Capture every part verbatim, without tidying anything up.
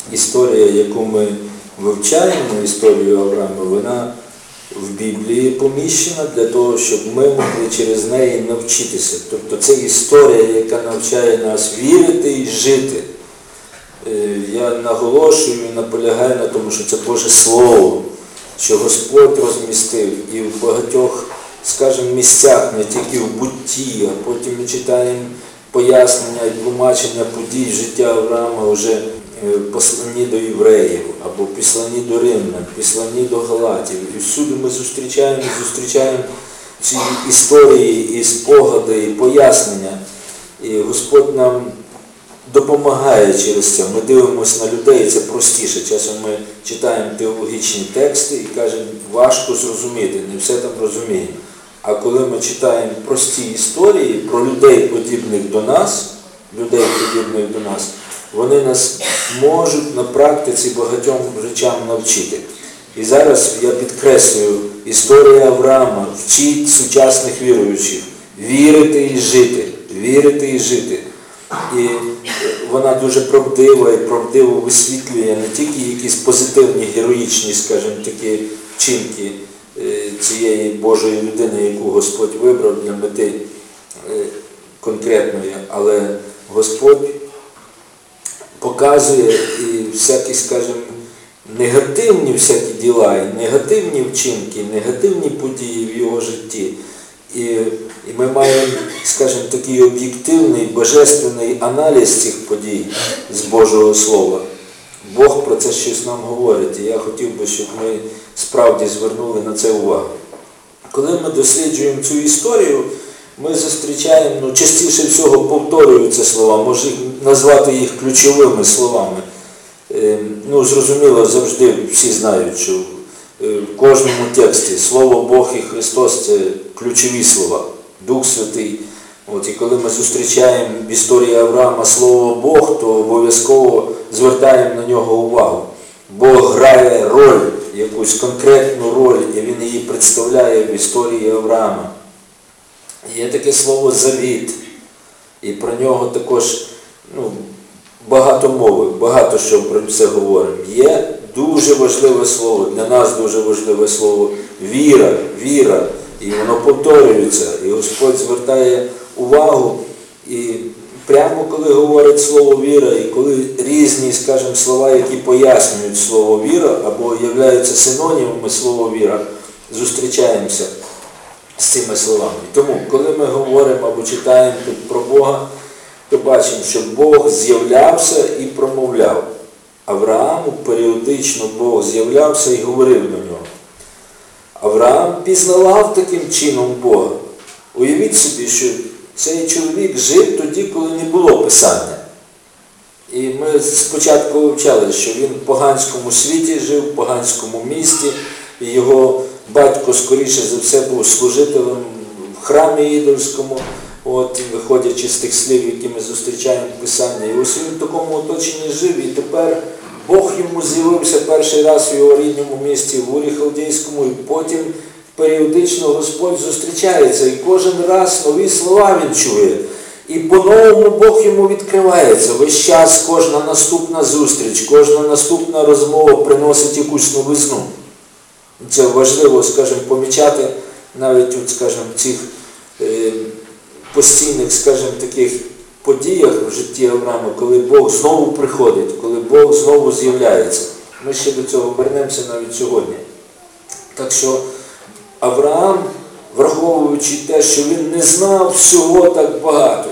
історія, яку ми вивчаємо, історію Авраама, вона в Біблії поміщена для того, щоб ми могли через неї навчитися. Тобто це історія, яка навчає нас вірити і жити. Я наголошую і наполягаю на тому, що це Боже Слово, що Господь розмістив і в багатьох, скажімо, місцях, не тільки в бутті, а потім ми читаємо пояснення і тлумачення подій життя Авраама вже послані до євреїв, або послані до римлян, послані до галатів. І всюди ми зустрічаємо, зустрічаємо ці історії і спогади, і пояснення. І Господь нам допомагає через це. Ми дивимося на людей, це простіше. Часом ми читаємо теологічні тексти і кажемо, важко зрозуміти, не все там розуміємо. А коли ми читаємо прості історії про людей, подібних до нас, людей, подібних до нас, вони нас можуть на практиці багатьом речам навчити. І зараз я підкреслюю, історія Авраама вчить сучасних віруючих вірити і жити, вірити і жити. І вона дуже правдива і правдиво висвітлює не тільки якісь позитивні, героїчні, скажімо, такі вчинки цієї Божої людини, яку Господь вибрав для мети конкретної, але Господь показує і всякі, скажімо, негативні всякі діла, і негативні вчинки, негативні події в його житті. І, і ми маємо, скажімо, такий об'єктивний, божественний аналіз цих подій з Божого Слова. Бог про це щось нам говорить, і я хотів би, щоб ми справді звернули на це увагу. Коли ми досліджуємо цю історію, ми зустрічаємо, ну, частіше всього повторюються слова, може назвати їх ключовими словами. Ну, зрозуміло, завжди всі знають, що в кожному тексті Слово Бог і Христос – це ключові слова, Дух Святий. От, і коли ми зустрічаємо в історії Авраама Слово Бог, то обов'язково звертаємо на нього увагу. Бог грає роль, якусь конкретну роль, і він її представляє в історії Авраама. Є таке слово «завіт», і про нього також, ну, багато мови, багато що про це говоримо. Є дуже важливе слово, для нас дуже важливе слово «віра», «віра», і воно повторюється, і Господь звертає увагу, і прямо коли говорить слово «віра», і коли різні, скажімо, слова, які пояснюють слово «віра», або являються синонімами слова «віра», зустрічаємося з цими словами. Тому, коли ми говоримо або читаємо тут про Бога, то бачимо, що Бог з'являвся і промовляв. Аврааму періодично Бог з'являвся і говорив до нього. Авраам пізнавав таким чином Бога. Уявіть собі, що цей чоловік жив тоді, коли не було Писання. І ми спочатку вивчали, що він в поганському світі жив, в поганському місті, і його батько, скоріше за все, був служителем в храмі ідольському, от, виходячи з тих слів, які ми зустрічаємо в Писанні. І ось він в такому оточенні жив, і тепер Бог йому з'явився перший раз в його рідному місті, в Урі Халдейському, і потім періодично Господь зустрічається, і кожен раз нові слова він чує. І по-новому Бог йому відкривається. Весь час кожна наступна зустріч, кожна наступна розмова приносить якусь новизну. Це важливо, скажімо, помічати навіть от, скажімо, в цих е, постійних, скажімо, таких подіях в житті Авраама, коли Бог знову приходить, коли Бог знову з'являється. Ми ще до цього вернемося навіть сьогодні. Так що Авраам, враховуючи те, що він не знав всього так багато,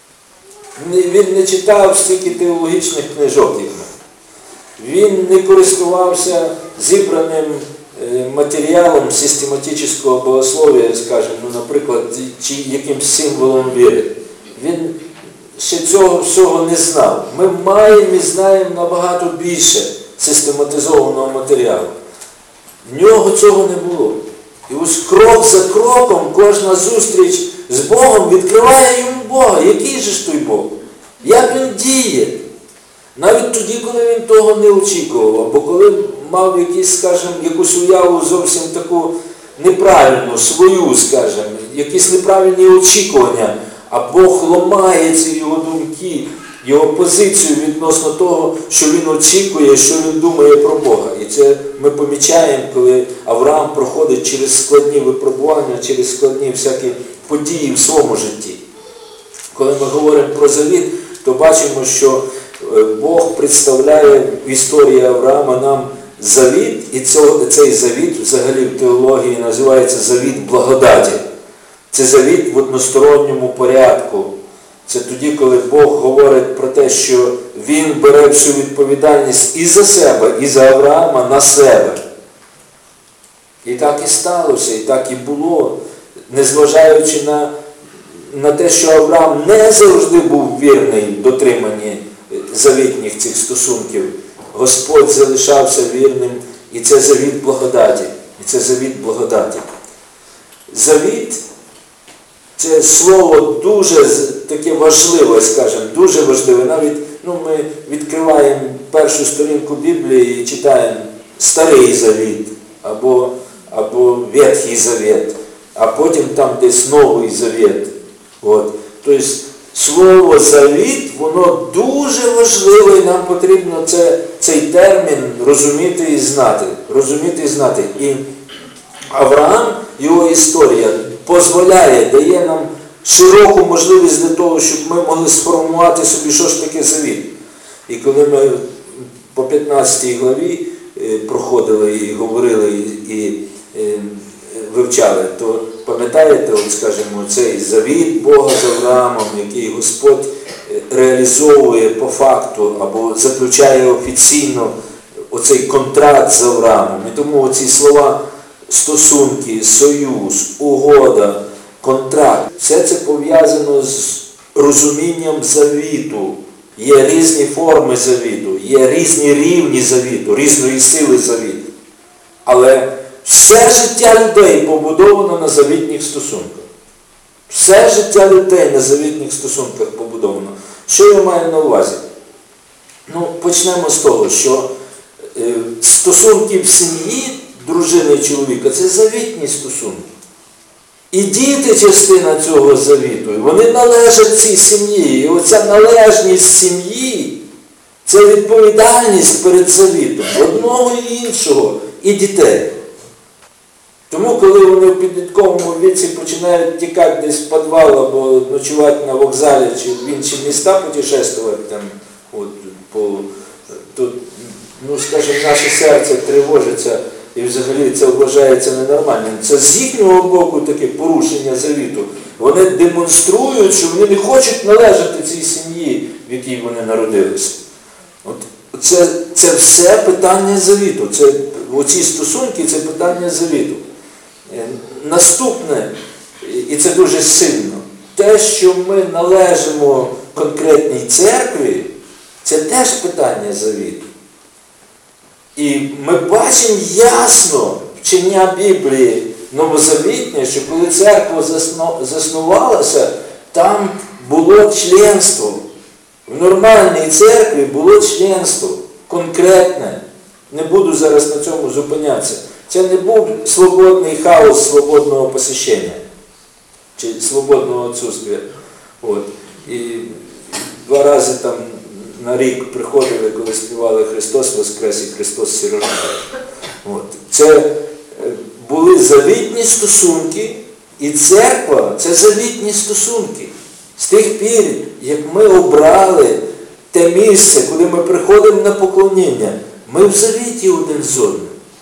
він не читав стільки теологічних книжок, як ми. Він не користувався зібраним матеріалом систематичного богослов'я, скажімо, ну, наприклад, чи якимсь символом віри. Він ще цього всього не знав. Ми маємо і знаємо набагато більше систематизованого матеріалу. В нього цього не було. І ось крок за кроком кожна зустріч з Богом відкриває йому Бога. Який же ж той Бог? Як він діє? Навіть тоді, коли він того не очікував, або коли мав якісь, скажімо, якусь уяву зовсім таку неправильну, свою, скажімо, якісь неправильні очікування, а Бог ламає ці його думки, його позицію відносно того, що він очікує, що він думає про Бога. І це ми помічаємо, коли Авраам проходить через складні випробування, через складні всякі події в своєму житті. Коли ми говоримо про завіт, то бачимо, що Бог представляє в історії Авраама нам завіт, і цей завіт взагалі в теології називається завіт благодаті. Це завіт в односторонньому порядку. Це тоді, коли Бог говорить про те, що Він бере всю відповідальність і за себе, і за Авраама на себе. І так і сталося, і так і було, незважаючи на, на те, що Авраам не завжди був вірний в дотриманні завітніх цих стосунків. Господь залишався вірним, і це завіт благодаті. І це завіт благодаті. Завіт – це слово дуже таке важливе, скажімо, дуже важливе. Навіть ну, ми відкриваємо першу сторінку Біблії і читаємо Старий Завіт або, або Ветхий Завіт, а потім там десь Новий Завіт. От. Тобто слово «завіт», воно дуже важливе, і нам потрібно це, цей термін розуміти і знати. Розуміти і знати. І Авраам, його історія, дозволяє, дає нам широку можливість для того, щоб ми могли сформувати собі, що ж таке завіт. І коли ми по п'ятнадцятій главі проходили і говорили, і вивчали, то пам'ятаєте, от, скажімо, цей завіт Бога з Авраамом, який Господь реалізовує по факту або заключає офіційно оцей контракт з Авраамом. І тому оці слова стосунки, союз, угода, контракт, все це пов'язано з розумінням завіту. Є різні форми завіту, є різні рівні завіту, різної сили завіту. Але все життя людей побудовано на завітніх стосунках. Все життя людей на завітних стосунках побудовано. Що я маю на увазі? Ну, почнемо з того, що е, стосунки в сім'ї, дружини і чоловіка, це завітні стосунки. І діти частина цього завіту, і вони належать цій сім'ї. І оця належність сім'ї – це відповідальність перед завітом одного і іншого, і дітей. Тому, коли вони в підлітковому віці починають тікати десь в підвал або ночувати на вокзалі чи в інші міста путешествувати, там, от, по, то, ну, скажімо, наше серце тривожиться і взагалі це вважається ненормальним. Це з їхнього боку таке порушення завіту. Вони демонструють, що вони не хочуть належати цій сім'ї, в якій вони народилися. От, це, це все питання завіту. Це, оці стосунки – це питання завіту. Наступне, і це дуже сильно, те, що ми належимо конкретній церкві, це теж питання завіту. І ми бачимо ясно вчення Біблії новозавітнє, що коли церква заснувалася, там було членство. В нормальній церкві було членство, конкретне. Не буду зараз на цьому зупинятися. Це не був свободний хаос свободного посещення, чи свободного відсутствия. От. І два рази там на рік приходили, коли співали «Христос воскрес» і «Христос сірождає». От. Це були завітні стосунки, і церква – це завітні стосунки. З тих пір, як ми обрали те місце, коли ми приходимо на поклоніння, ми в завіті один з одним.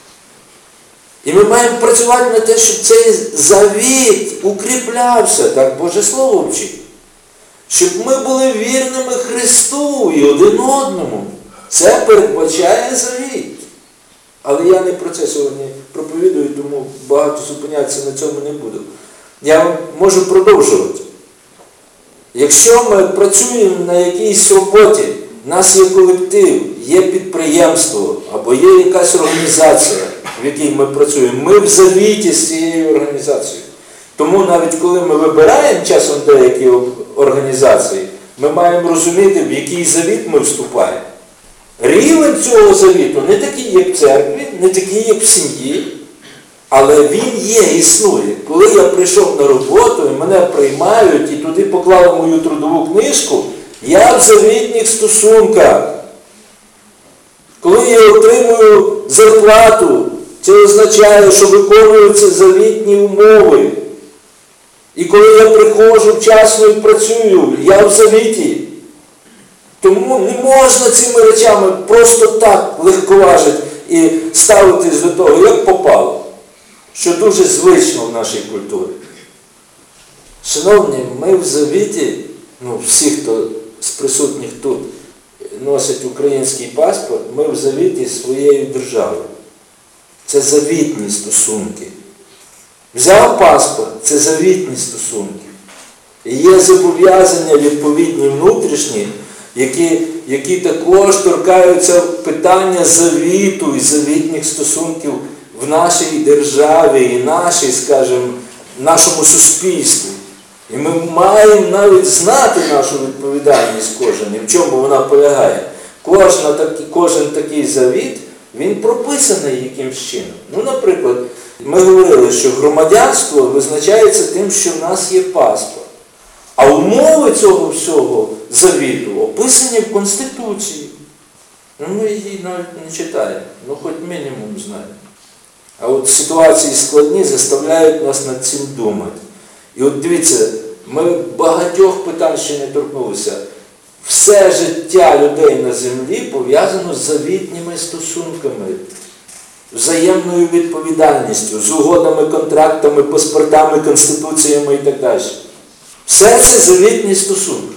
І ми маємо працювати на те, щоб цей завіт укріплявся, так Боже Слово вчить. Щоб ми були вірними Христу і один одному. Це передбачає завіт. Але я не про це сьогодні проповідую, тому багато зупинятися на цьому не буду. Я можу продовжувати. Якщо ми працюємо на якійсь роботі, в нас є колектив, є підприємство, або є якась організація, в якій ми працюємо, ми в завіті з цією організацією. Тому навіть коли ми вибираємо часом деякі організації, ми маємо розуміти, в який завіт ми вступаємо. Рівень цього завіту не такий, як в церкві, не такий, як в сім'ї, але він є, існує. Коли я прийшов на роботу, і мене приймають, і туди поклали мою трудову книжку, Я в завітніх стосунках. Коли я отримую зарплату, це означає, що виконуються завітні умови. І коли я приходжу вчасно і працюю, я в завіті. Тому не можна цими речами просто так легковажити і ставитись до того, як попало, що дуже звично в нашій культурі. Шановні, ми в завіті, ну всі, хто з присутніх тут носить український паспорт, ми в завіті зі своєю державою. Це завітні стосунки. Взяв паспорт – це завітні стосунки. І є зобов'язання відповідні внутрішні, які, які також торкаються питання завіту і завітніх стосунків в нашій державі і нашій, скажімо, нашому суспільстві. І ми маємо навіть знати нашу відповідальність кожен, і в чому вона полягає. Кожна, так, кожен такий завіт, він прописаний якимсь чином. Ну, наприклад, ми говорили, що громадянство визначається тим, що в нас є паспорт. А умови цього всього завіту описані в Конституції. Ну, ми її навіть не читаємо, ну хоч мінімум знаємо. А от ситуації складні заставляють нас над цим думати. І от дивіться, ми багатьох питань ще не торкнулися. Все життя людей на землі пов'язано з завітніми стосунками, взаємною відповідальністю, з угодами, контрактами, паспортами, конституціями і так далі. Все це завітні стосунки.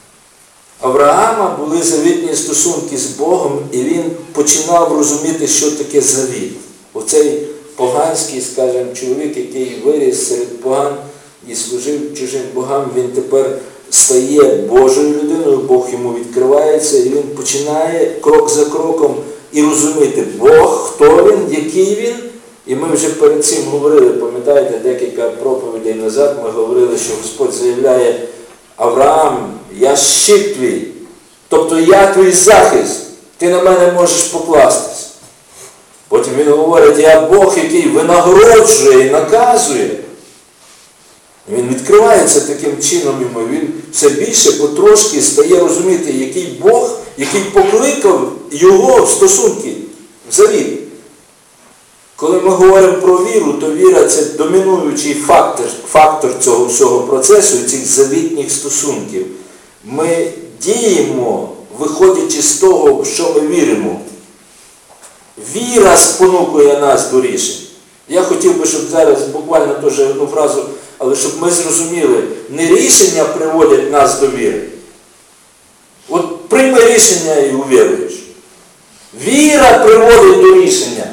Авраама були завітні стосунки з Богом, і він починав розуміти, що таке завіт. Оцей поганський, скажімо, чоловік, який виріс серед поган і служив чужим богам, він тепер стає Божою людиною, Бог йому відкривається, і він починає крок за кроком і розуміти, Бог, хто він, який він. І ми вже перед цим говорили, пам'ятаєте, декілька проповідей назад ми говорили, що Господь заявляє: Авраам, я щит твій, тобто я твій захист, ти на мене можеш покластись. Потім він говорить: я Бог, який винагороджує і наказує. Він відкривається таким чином йому, він все більше потрошки стає розуміти, який Бог, який покликав його в стосунки, в завіт. Коли ми говоримо про віру, то віра – це домінуючий фактор, фактор цього всього процесу і цих завітніх стосунків. Ми діємо, виходячи з того, в що ми віримо. Віра спонукує нас до рішень. Я хотів би, щоб зараз буквально теж одну фразу, але щоб ми зрозуміли, не рішення приводять нас до віри. От прийми рішення і увіруєш. Віра приводить до рішення.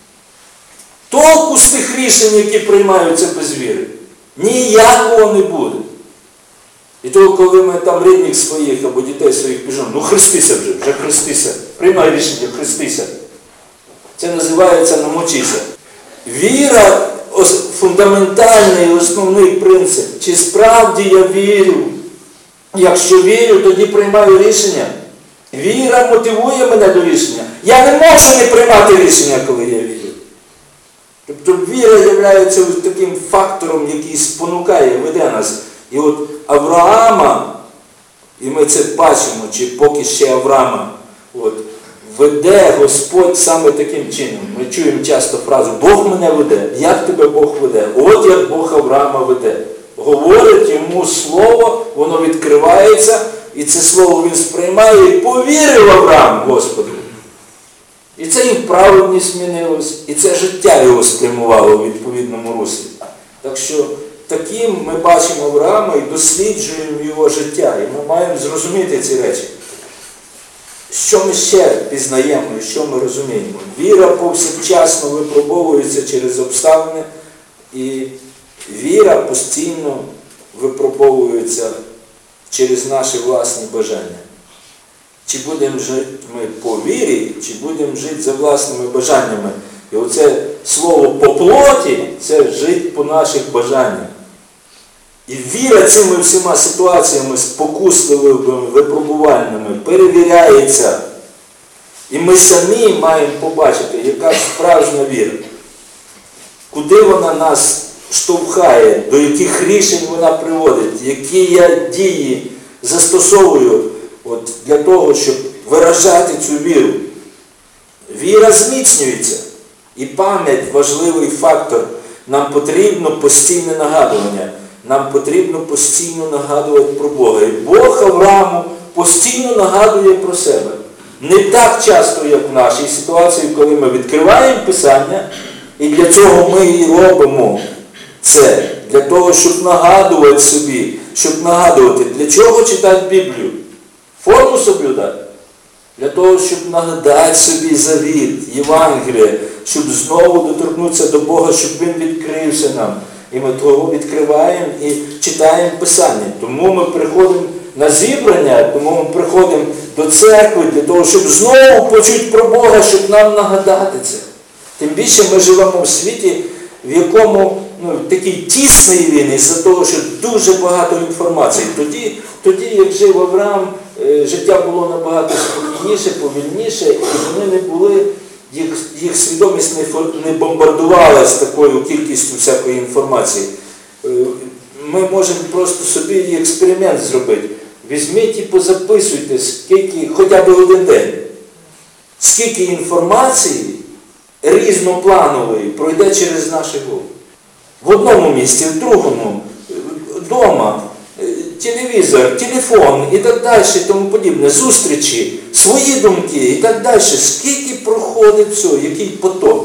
Толку з тих рішень, які приймаються без віри, ніякого не буде. І того, коли ми там рідних своїх або дітей своїх біжимо, ну хрестися вже, вже хрестися, приймай рішення, хрестися. Це називається намочися. Віра – фундаментальний, основний принцип. Чи справді я вірю? Якщо вірю, тоді приймаю рішення. Віра мотивує мене до рішення. Я не можу не приймати рішення, коли я вірю. Тобто віра є таким фактором, який спонукає, веде нас. І от Авраама, і ми це бачимо, чи поки ще Авраама, от, веде Господь саме таким чином. Ми чуємо часто фразу: Бог мене веде. Як тебе Бог веде? От як Бог Авраама веде. Говорить йому слово, воно відкривається, і це слово він сприймає, і повірив Авраам Господу. І це і праведність змінилось, і це життя його спрямувало у відповідному руслі. Так що таким ми бачимо Авраама і досліджуємо його життя. І ми маємо зрозуміти ці речі. Що ми ще пізнаємо і що ми розуміємо? Віра повсякчасно випробовується через обставини, і віра постійно випробовується через наші власні бажання. Чи будемо жити ми по вірі, чи будемо жити за власними бажаннями. І оце слово «по плоті» – це жити по наших бажаннях. І віра цими всіма ситуаціями спокусливими, випробувальними перевіряється. І ми самі маємо побачити, яка справжня віра. Куди вона нас штовхає, до яких рішень вона приводить, які я дії застосовую от для того, щоб виражати цю віру. Віра зміцнюється. І пам'ять – важливий фактор. Нам потрібно постійне нагадування. Нам потрібно постійно нагадувати про Бога. І Бог Аврааму постійно нагадує про себе. Не так часто, як в нашій ситуації, коли ми відкриваємо Писання, і для цього ми і робимо це. Для того, щоб нагадувати собі, щоб нагадувати. Для чого читати Біблію? Форму соблюдати. Для того, щоб нагадати собі завіт, Євангеліє, щоб знову доторкнутися до Бога, щоб Він відкрився нам. І ми того відкриваємо і читаємо Писання. Тому ми приходимо на зібрання, тому ми приходимо до церкви, для того, щоб знову почути про Бога, щоб нам нагадати це. Тим більше ми живемо в світі, в якому ну, такий тісний він, із-за того, що дуже багато інформації. Тоді, тоді як жив Авраам, життя було набагато спокійніше, повільніше, і вони не були, їх, їх свідомість не, не бомбардувалася такою кількістю всякої інформації. Ми можемо просто собі експеримент зробити. Візьміть і позаписуйте, скільки, хоча б один день, скільки інформації різнопланової пройде через наші голови. В одному місці, в другому, вдома, телевізор, телефон і так далі, і тому подібне, зустрічі, свої думки і так далі. Скільки проходить цього, який поток.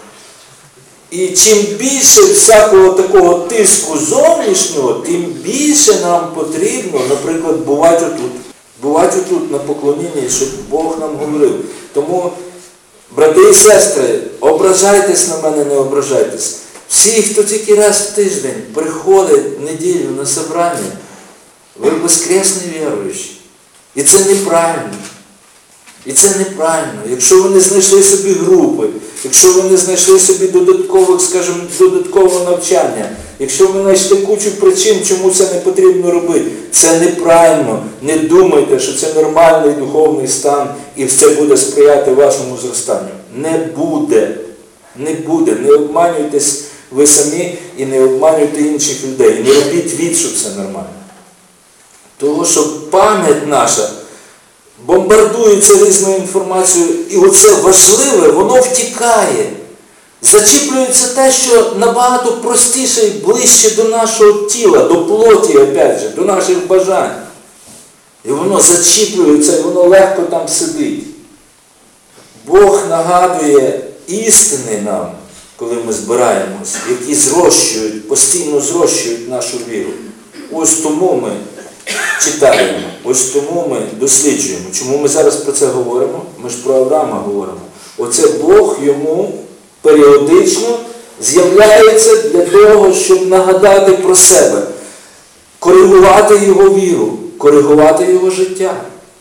І чим більше всякого такого тиску зовнішнього, тим більше нам потрібно, наприклад, бувати отут. Бувати отут на поклонінні, щоб Бог нам говорив. Тому, брати і сестри, ображайтесь на мене, не ображайтесь. Всі, хто тільки раз в тиждень приходить в неділю на собрання, ви воскресні віруючі. І це неправильно. І це неправильно. Якщо ви не знайшли собі групи, якщо ви не знайшли собі додаткових, скажімо, додаткового навчання, якщо ви знайшли кучу причин, чому це не потрібно робити, це неправильно. Не думайте, що це нормальний духовний стан і це буде сприяти вашому зростанню. Не буде. Не буде. Не обманюйтесь ви самі і не обманюйте інших людей. Не робіть від, що це нормально. Тому що пам'ять наша бомбардується різною інформацією, і оце важливе, воно втікає. Зачіплюється те, що набагато простіше і ближче до нашого тіла, до плоті, опять же, до наших бажань. І воно зачіплюється, і воно легко там сидить. Бог нагадує істини нам, коли ми збираємось, які зрощують, постійно зрощують нашу віру. Ось тому ми читаємо, ось тому ми досліджуємо. Чому ми зараз про це говоримо? Ми ж про Авраама говоримо. Оце Бог йому періодично з'являється для того, щоб нагадати про себе, коригувати його віру, коригувати його життя.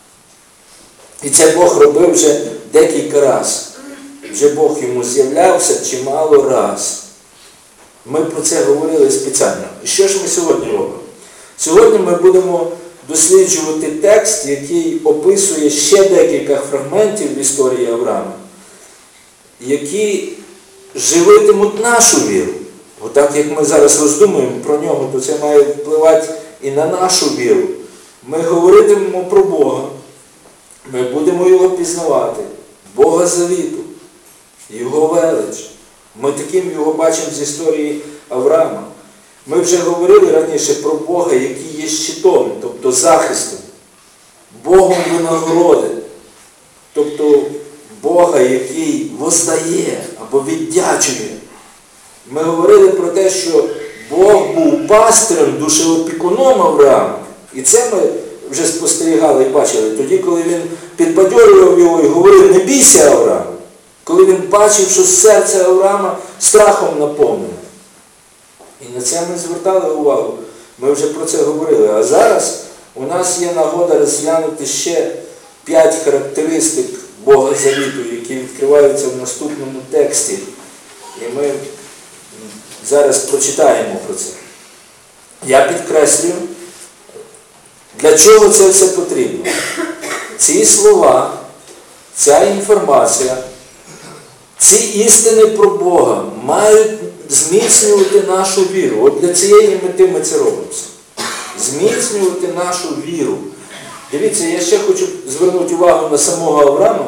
І це Бог робив вже декілька разів. Вже Бог йому з'являвся чимало раз. Ми про це говорили спеціально. І що ж ми сьогодні робимо? Сьогодні ми будемо досліджувати текст, який описує ще декілька фрагментів в історії Авраама, які живитимуть нашу віру. Отак, як ми зараз роздумуємо про нього, то це має впливати і на нашу віру. Ми говоритимемо про Бога, ми будемо його пізнавати, Бога завіту, його велич. Ми таким його бачимо з історії Авраама. Ми вже говорили раніше про Бога, який є щитом, тобто захистом, Богом винагороди, тобто Бога, який воздає або віддячує. Ми говорили про те, що Бог був пастирем, душеопікуном Авраама. І це ми вже спостерігали і бачили. Тоді, коли він підбадьорював його і говорив: не бійся, Авраам. Коли він бачив, що серце Авраама страхом наповнене. І на це ми звертали увагу. Ми вже про це говорили. А зараз у нас є нагода розглянути ще п'ять характеристик Бога завіту, які відкриваються в наступному тексті. І ми зараз прочитаємо про це. Я підкреслюю, для чого це все потрібно. Ці слова, ця інформація, ці істини про Бога мають зміцнювати нашу віру. От для цієї мети ми це робимо. Зміцнювати нашу віру. Дивіться, я ще хочу звернути увагу на самого Авраама.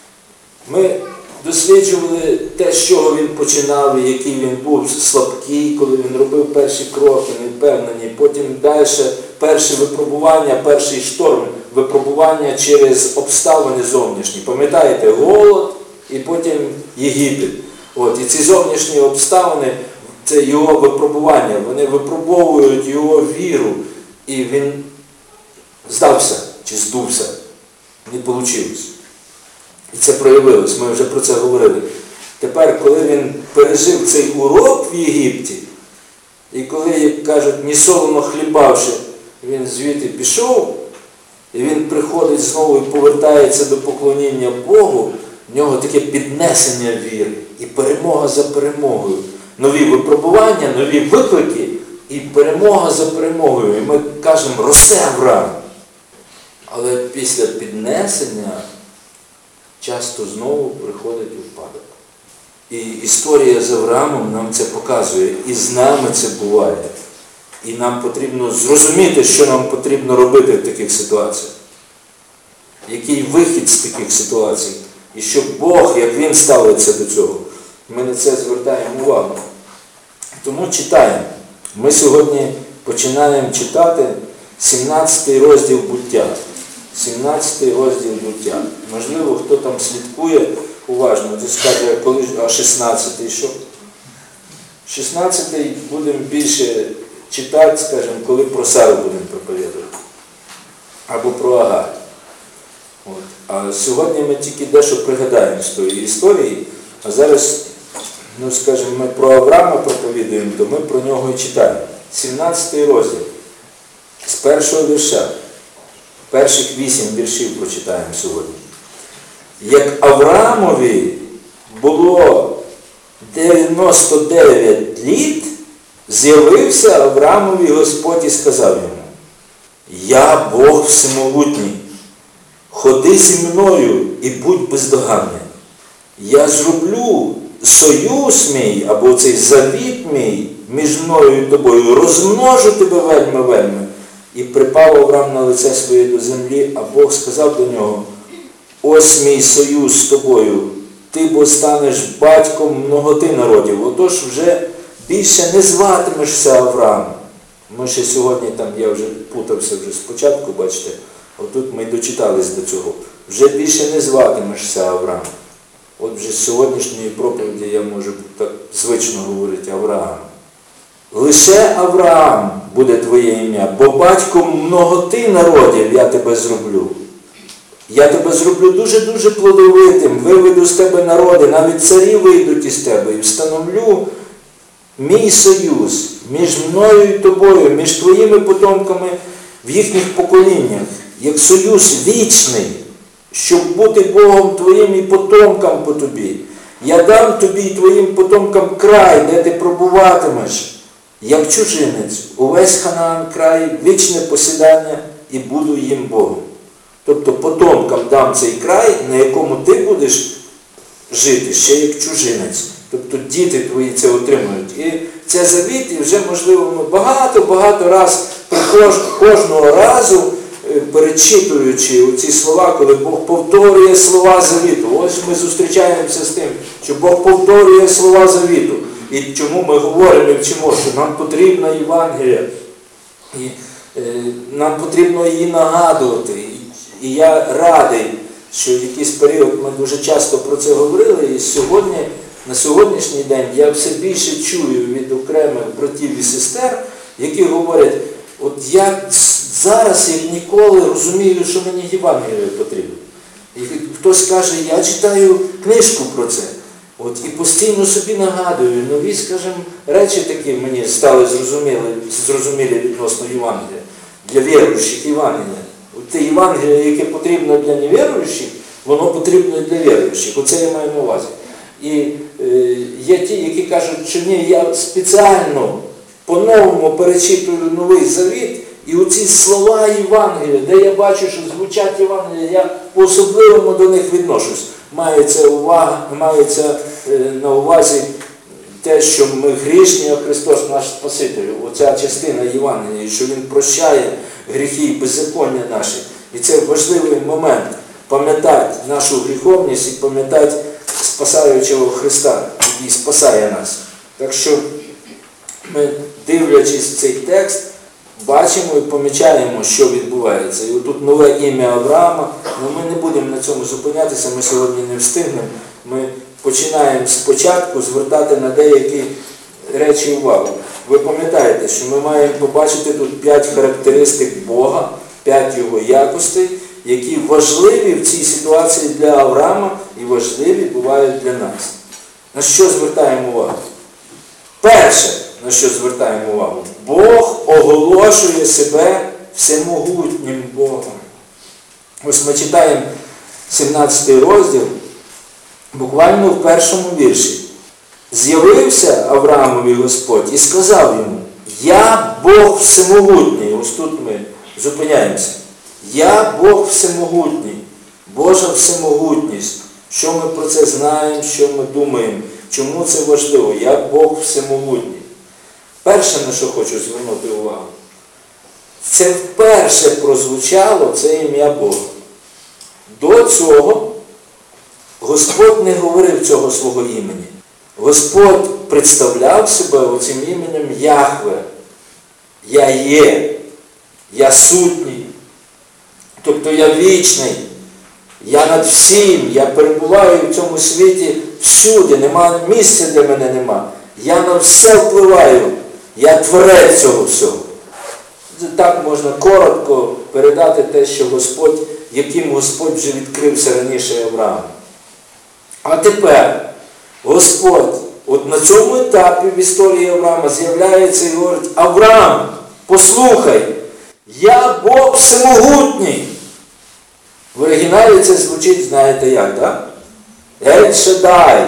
Ми досліджували те, з чого він починав, і який він був слабкий, коли він робив перші кроки, невпевнені. Потім далі перші випробування, перший шторм, випробування через обставини зовнішні. Пам'ятаєте, голод і потім Єгипет. От, і ці зовнішні обставини, це його випробування, вони випробовують його віру. І він здався чи здувся. Не вийшло. І це проявилось, ми вже про це говорили. Тепер, коли він пережив цей урок в Єгипті, і коли, як кажуть, ні солоно хлібавши, він звідти пішов, і він приходить знову і повертається до поклоніння Богу, в нього таке піднесення віри і перемога за перемогою. Нові випробування, нові виклики і перемога за перемогою. І ми кажемо, росте Авраам. Але після піднесення часто знову приходить упадок. І історія з Авраамом нам це показує. І з нами це буває. І нам потрібно зрозуміти, що нам потрібно робити в таких ситуаціях. Який вихід з таких ситуацій. І щоб Бог, як Він ставиться до цього, ми на це звертаємо увагу. Тому читаємо. Ми сьогодні починаємо читати сімнадцятий розділ буття. сімнадцятий розділ буття. Можливо, хто там слідкує уважно, то скаже, коли ж, а шістнадцятий що? шістнадцятий будемо більше читати, скажімо, коли про Сару будемо проповідувати. Або про Агарь. От. А сьогодні ми тільки дещо пригадаємо з тої історії, а зараз, ну скажімо, ми про Авраама проповідуємо, то ми про нього і читаємо. сімнадцятий розділ. З першого вірша. Перших вісім віршів прочитаємо сьогодні. Як Авраамові було дев'яносто дев'ять літ, з'явився Авраамові Господь і сказав йому: «Я Бог всемогутній, ходи зі мною і будь бездоганний. Я зроблю союз мій, або цей завіт мій між мною і тобою, розмножу тебе вельми-вельми». І припав Авраам на лице своє до землі, а Бог сказав до нього: «Ось мій союз з тобою, ти бо станеш батьком многоти народів». Отож вже більше не зватимешся Авраам. Ми ще сьогодні, там я вже путався вже спочатку, бачите, отут ми дочитались до цього. Вже більше не зватимешся Авраам. От вже з сьогоднішньої проповіді я можу так звично говорити Авраам. Лише Авраам буде твоє ім'я, бо батьком многоти народів я тебе зроблю. Я тебе зроблю дуже-дуже плодовитим, виведу з тебе народи, навіть царі вийдуть із тебе, і встановлю мій союз між мною і тобою, між твоїми потомками в їхніх поколіннях, як союз вічний, щоб бути Богом твоїм і потомкам по тобі. Я дам тобі і твоїм потомкам край, де ти пробуватимеш, як чужинець, увесь Ханаан край, вічне посідання, і буду їм Богом. Тобто потомкам дам цей край, на якому ти будеш жити ще як чужинець. Тобто діти твої це отримують. І це завіт, і вже, можливо, ми багато-багато раз, кожного разу, перечитуючи оці слова, коли Бог повторює слова завіту. Ось ми зустрічаємося з тим, що Бог повторює слова завіту. І чому ми говоримо і вчимо, що нам потрібна Євангелія, і е, нам потрібно її нагадувати. І я радий, що в якийсь період ми дуже часто про це говорили, і сьогодні, на сьогоднішній день я все більше чую від окремих братів і сестер, які говорять: от я зараз, як ніколи, розумію, що мені Євангелія потрібно. І хтось каже: я читаю книжку про це. От, і постійно собі нагадую, нові, скажімо, речі такі мені стали зрозумілі, зрозумілі відносно Євангелія, для віруючих Євангелія. От те Євангеліє, яке потрібно для невіруючих, воно потрібно і для віруючих. Оце я маю на увазі. І е, є ті, які кажуть, що ні, я спеціально по-новому перечитую Новий Завіт, і оці слова Євангелія, де я бачу, що звучать Євангелія, я по-особливому до них відношусь. Мається, увага, мається е, на увазі те, що ми грішні, а Христос наш Спаситель. Оця частина Євангелія, що Він прощає гріхи і беззаконня наші. І це важливий момент пам'ятати нашу гріховність і пам'ятати спасаючого Христа, який спасає нас. Так що ми, дивлячись цей текст, бачимо і помічаємо, що відбувається. І отут нове ім'я Авраама, але ми не будемо на цьому зупинятися, ми сьогодні не встигнемо. Ми починаємо спочатку звертати на деякі речі увагу. Ви пам'ятаєте, що ми маємо побачити тут п'ять характеристик Бога, п'ять його якостей, які важливі в цій ситуації для Авраама і важливі бувають для нас. На що звертаємо увагу? Перше, на що звертаємо увагу? Бог оголошує себе всемогутнім Богом. Ось ми читаємо сімнадцятий розділ, буквально в першому вірші. З'явився Авраамові Господь і сказав йому: «Я Бог всемогутній». Ось тут ми зупиняємося. «Я Бог всемогутній». Божа всемогутність. Що ми про це знаємо, що ми думаємо? Чому це важливо? «Я Бог всемогутній». Перше, на що хочу звернути увагу. Це вперше прозвучало це ім'я Бога. До цього Господь не говорив цього свого імені. Господь представляв себе оцим іменем Яхве. Я є, я сутній, тобто я вічний, я над всім, я перебуваю в цьому світі всюди, нема місця, де мене нема. Я на все впливаю, я творець цього всього. Так можна коротко передати те, що Господь, яким Господь вже відкрився раніше Аврааму. А тепер Господь, от на цьому етапі в історії Авраама з'являється і говорить: Авраам, послухай, я Бог всемогутній. В оригіналі це звучить, знаєте як, так? Ель Шадай.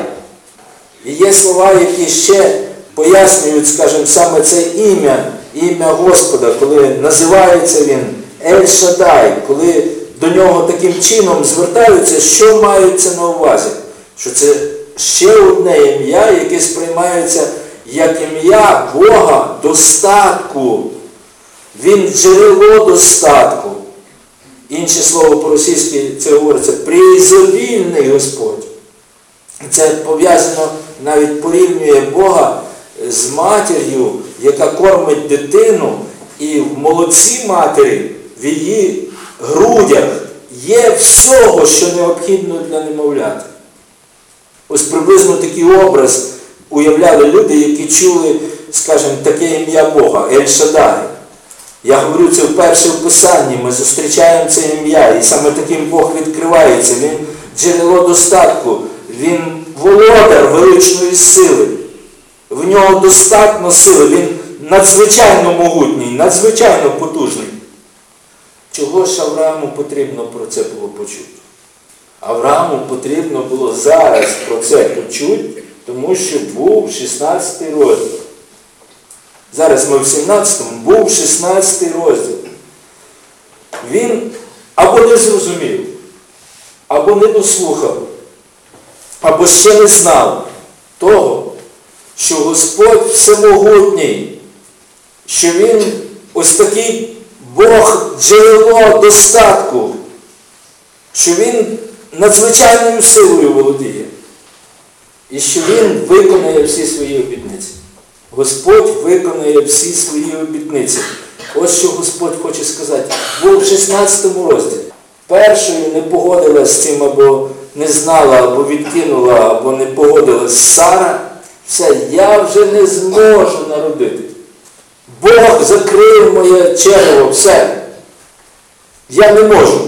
І є слова, які ще пояснюють, скажімо, саме це ім'я, ім'я Господа, коли називається він Ель Шадай, коли до нього таким чином звертаються, що мається на увазі? Що це ще одне ім'я, яке сприймається як ім'я Бога достатку. Він джерело достатку. Інше слово по-російськи це говориться «преізобільний Господь». Це пов'язано, навіть порівнює Бога з матір'ю, яка кормить дитину, і в молоці матері, в її грудях є всього, що необхідно для немовляти. Ось приблизно такий образ уявляли люди, які чули, скажімо, таке ім'я Бога, Ель Шадай. Я говорю це вперше в Писанні, ми зустрічаємо це ім'я, і саме таким Бог відкривається. Він джерело достатку, він володар величної сили. В нього достатньо сили, він надзвичайно могутній, надзвичайно потужний. Чого ж Аврааму потрібно про це було почути? Аврааму потрібно було зараз про це почути, тому що був шістнадцятий розділ. Зараз ми в сімнадцятому, був шістнадцятий розділ. Він або не зрозумів, або не дослухав, або ще не знав того, що Господь всемогутній, що Він ось такий Бог джерело достатку, що Він надзвичайною силою володіє, і що Він виконає всі свої обітниці. Господь виконує всі свої обітниці. Ось що Господь хоче сказати. Був в шістнадцятому розділі. Першою не погодилась з цим, або не знала, або відкинула, або не погодилась Сара. Все, я вже не зможу народити. Бог закрив моє черево, все. Я не можу.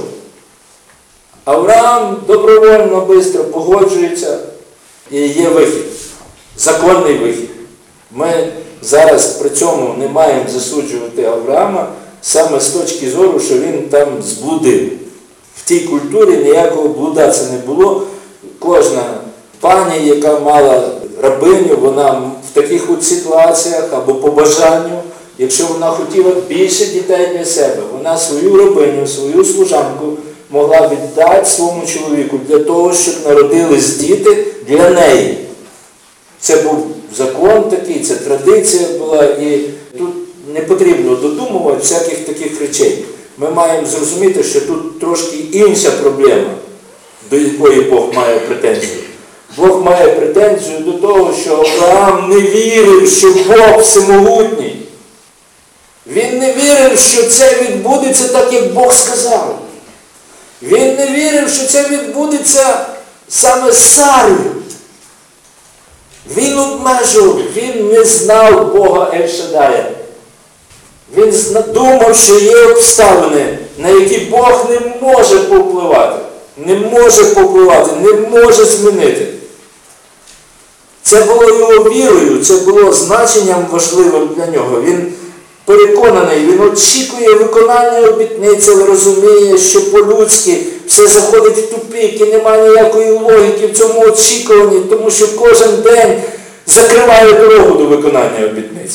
Авраам добровольно, швидко погоджується, і є вихід. Законний вихід. Ми зараз при цьому не маємо засуджувати Авраама саме з точки зору, що він там зблудив. В тій культурі ніякого блуда це не було. Кожна пані, яка мала рабиню, вона в таких от ситуаціях або по бажанню, якщо вона хотіла більше дітей для себе, вона свою рабиню, свою служанку могла віддати своєму чоловіку для того, щоб народились діти для неї. Це був закон такий, це традиція була, і тут не потрібно додумувати всяких таких речей. ми маємо зрозуміти, що тут трошки інша проблема, до якої Бог має претензію. Бог має претензію до того, що Авраам не вірив, що Бог всемогутній. Він не вірив, що це відбудеться так, як Бог сказав. Він не вірив, що це відбудеться саме з Сарою. Він обмежував, він не знав Бога Ель-Шадая. Він думав, що є обставини, на які Бог не може повпливати. Не може повпливати, не може змінити. Це було його вірою, це було значенням важливим для нього. Він переконаний, він очікує виконання обітниць, але розуміє, що по-людськи все заходить в тупик і немає ніякої логіки в цьому очікуванні, тому що кожен день закриває дорогу до виконання обітниць.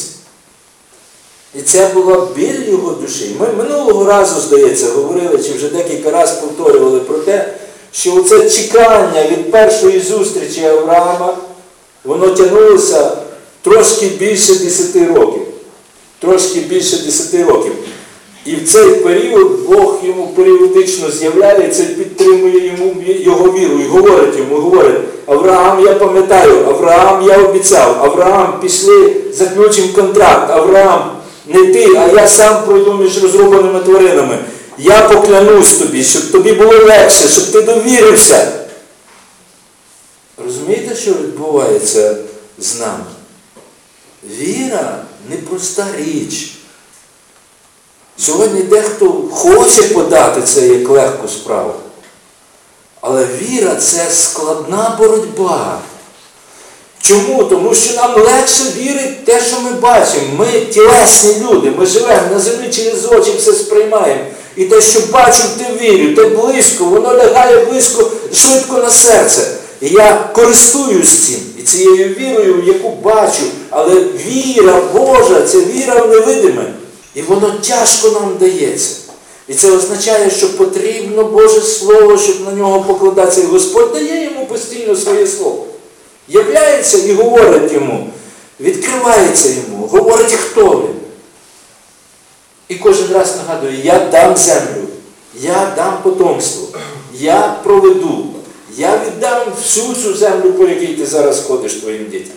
І це була біль його душі. Ми минулого разу, здається, говорили, чи вже декілька разів повторювали про те, що оце чекання від першої зустрічі Авраама, воно тягнулося трошки більше десяти років. Трошки більше десяти років. І в цей період Бог йому періодично з'являється і підтримує йому його віру. І говорить йому, говорить: Авраам, я пам'ятаю, Авраам, я обіцяв, Авраам, пішли, заключимо контракт, Авраам, не ти, а я сам пройду між розрубаними тваринами. Я поклянусь тобі, щоб тобі було легше, щоб ти довірився. Розумієте, що відбувається з нами? Віра – непроста річ. Сьогодні дехто хоче подати це як легку справу. Але віра – це складна боротьба. Чому? Тому що нам легше вірити в те, що ми бачимо. Ми тілесні люди, ми живемо на землі, через очі все сприймаємо. І те, що бачу, те вірю, те близько, воно лягає близько, швидко на серце. І я користуюсь цим, і цією вірою, яку бачу, але віра Божа, це віра в невидиме. І воно тяжко нам дається. І це означає, що потрібно Боже Слово, щоб на нього покладатися. І Господь дає йому постійно своє Слово. Являється і говорить йому, відкривається йому, говорить, хто він. І кожен раз нагадує: я дам землю, я дам потомство, я проведу. Я віддам всю цю землю, по якій ти зараз ходиш твоїм дітям.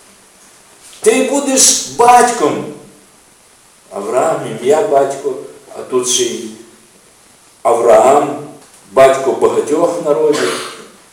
Ти будеш батьком. Авраам, ім'я батько, а тут ще й Авраам, батько багатьох народів,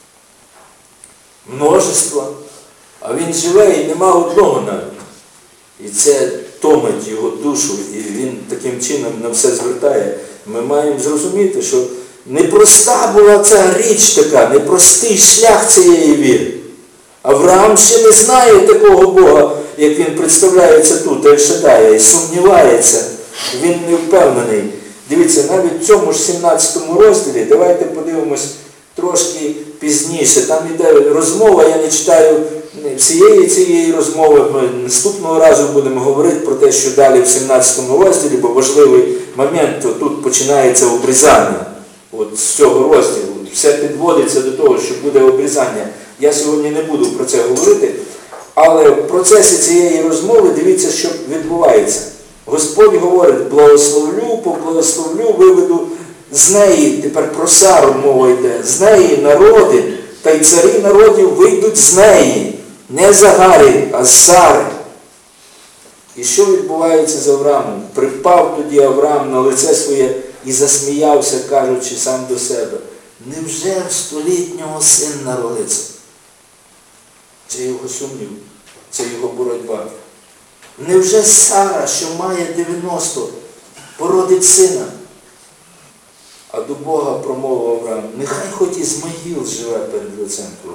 множества. А він живе і нема одного навіть. І це томить його душу, і він таким чином на все звертає. Ми маємо зрозуміти, що непроста була ця річ така, непростий шлях цієї віри. Авраам ще не знає такого Бога, як він представляється тут, Ель-Шадая, і сумнівається, він не впевнений. Дивіться, навіть в цьому ж сімнадцятому розділі, давайте подивимось трошки пізніше. Там йде розмова, я не читаю всієї цієї розмови, ми наступного разу будемо говорити про те, що далі в сімнадцятому розділі, бо важливий момент, тут починається обрізання. От з цього розділу. Все підводиться до того, що буде обрізання. Я сьогодні не буду про це говорити, але в процесі цієї розмови дивіться, що відбувається. Господь говорить: благословлю, поблагословлю, виведу з неї, тепер про Сару мова йде, з неї народи, та й царі народів вийдуть з неї. Не з Агарі, а з Сари. І що відбувається з Авраамом? Припав тоді Авраам на лице своє і засміявся, кажучи сам до себе: невже в столітнього син народиться? Це його сумнів, це його боротьба. Невже Сара, що має дев'яносто, породить сина? А до Бога промовив Авраам: нехай хоч із могил живе перед лицем Твоїм.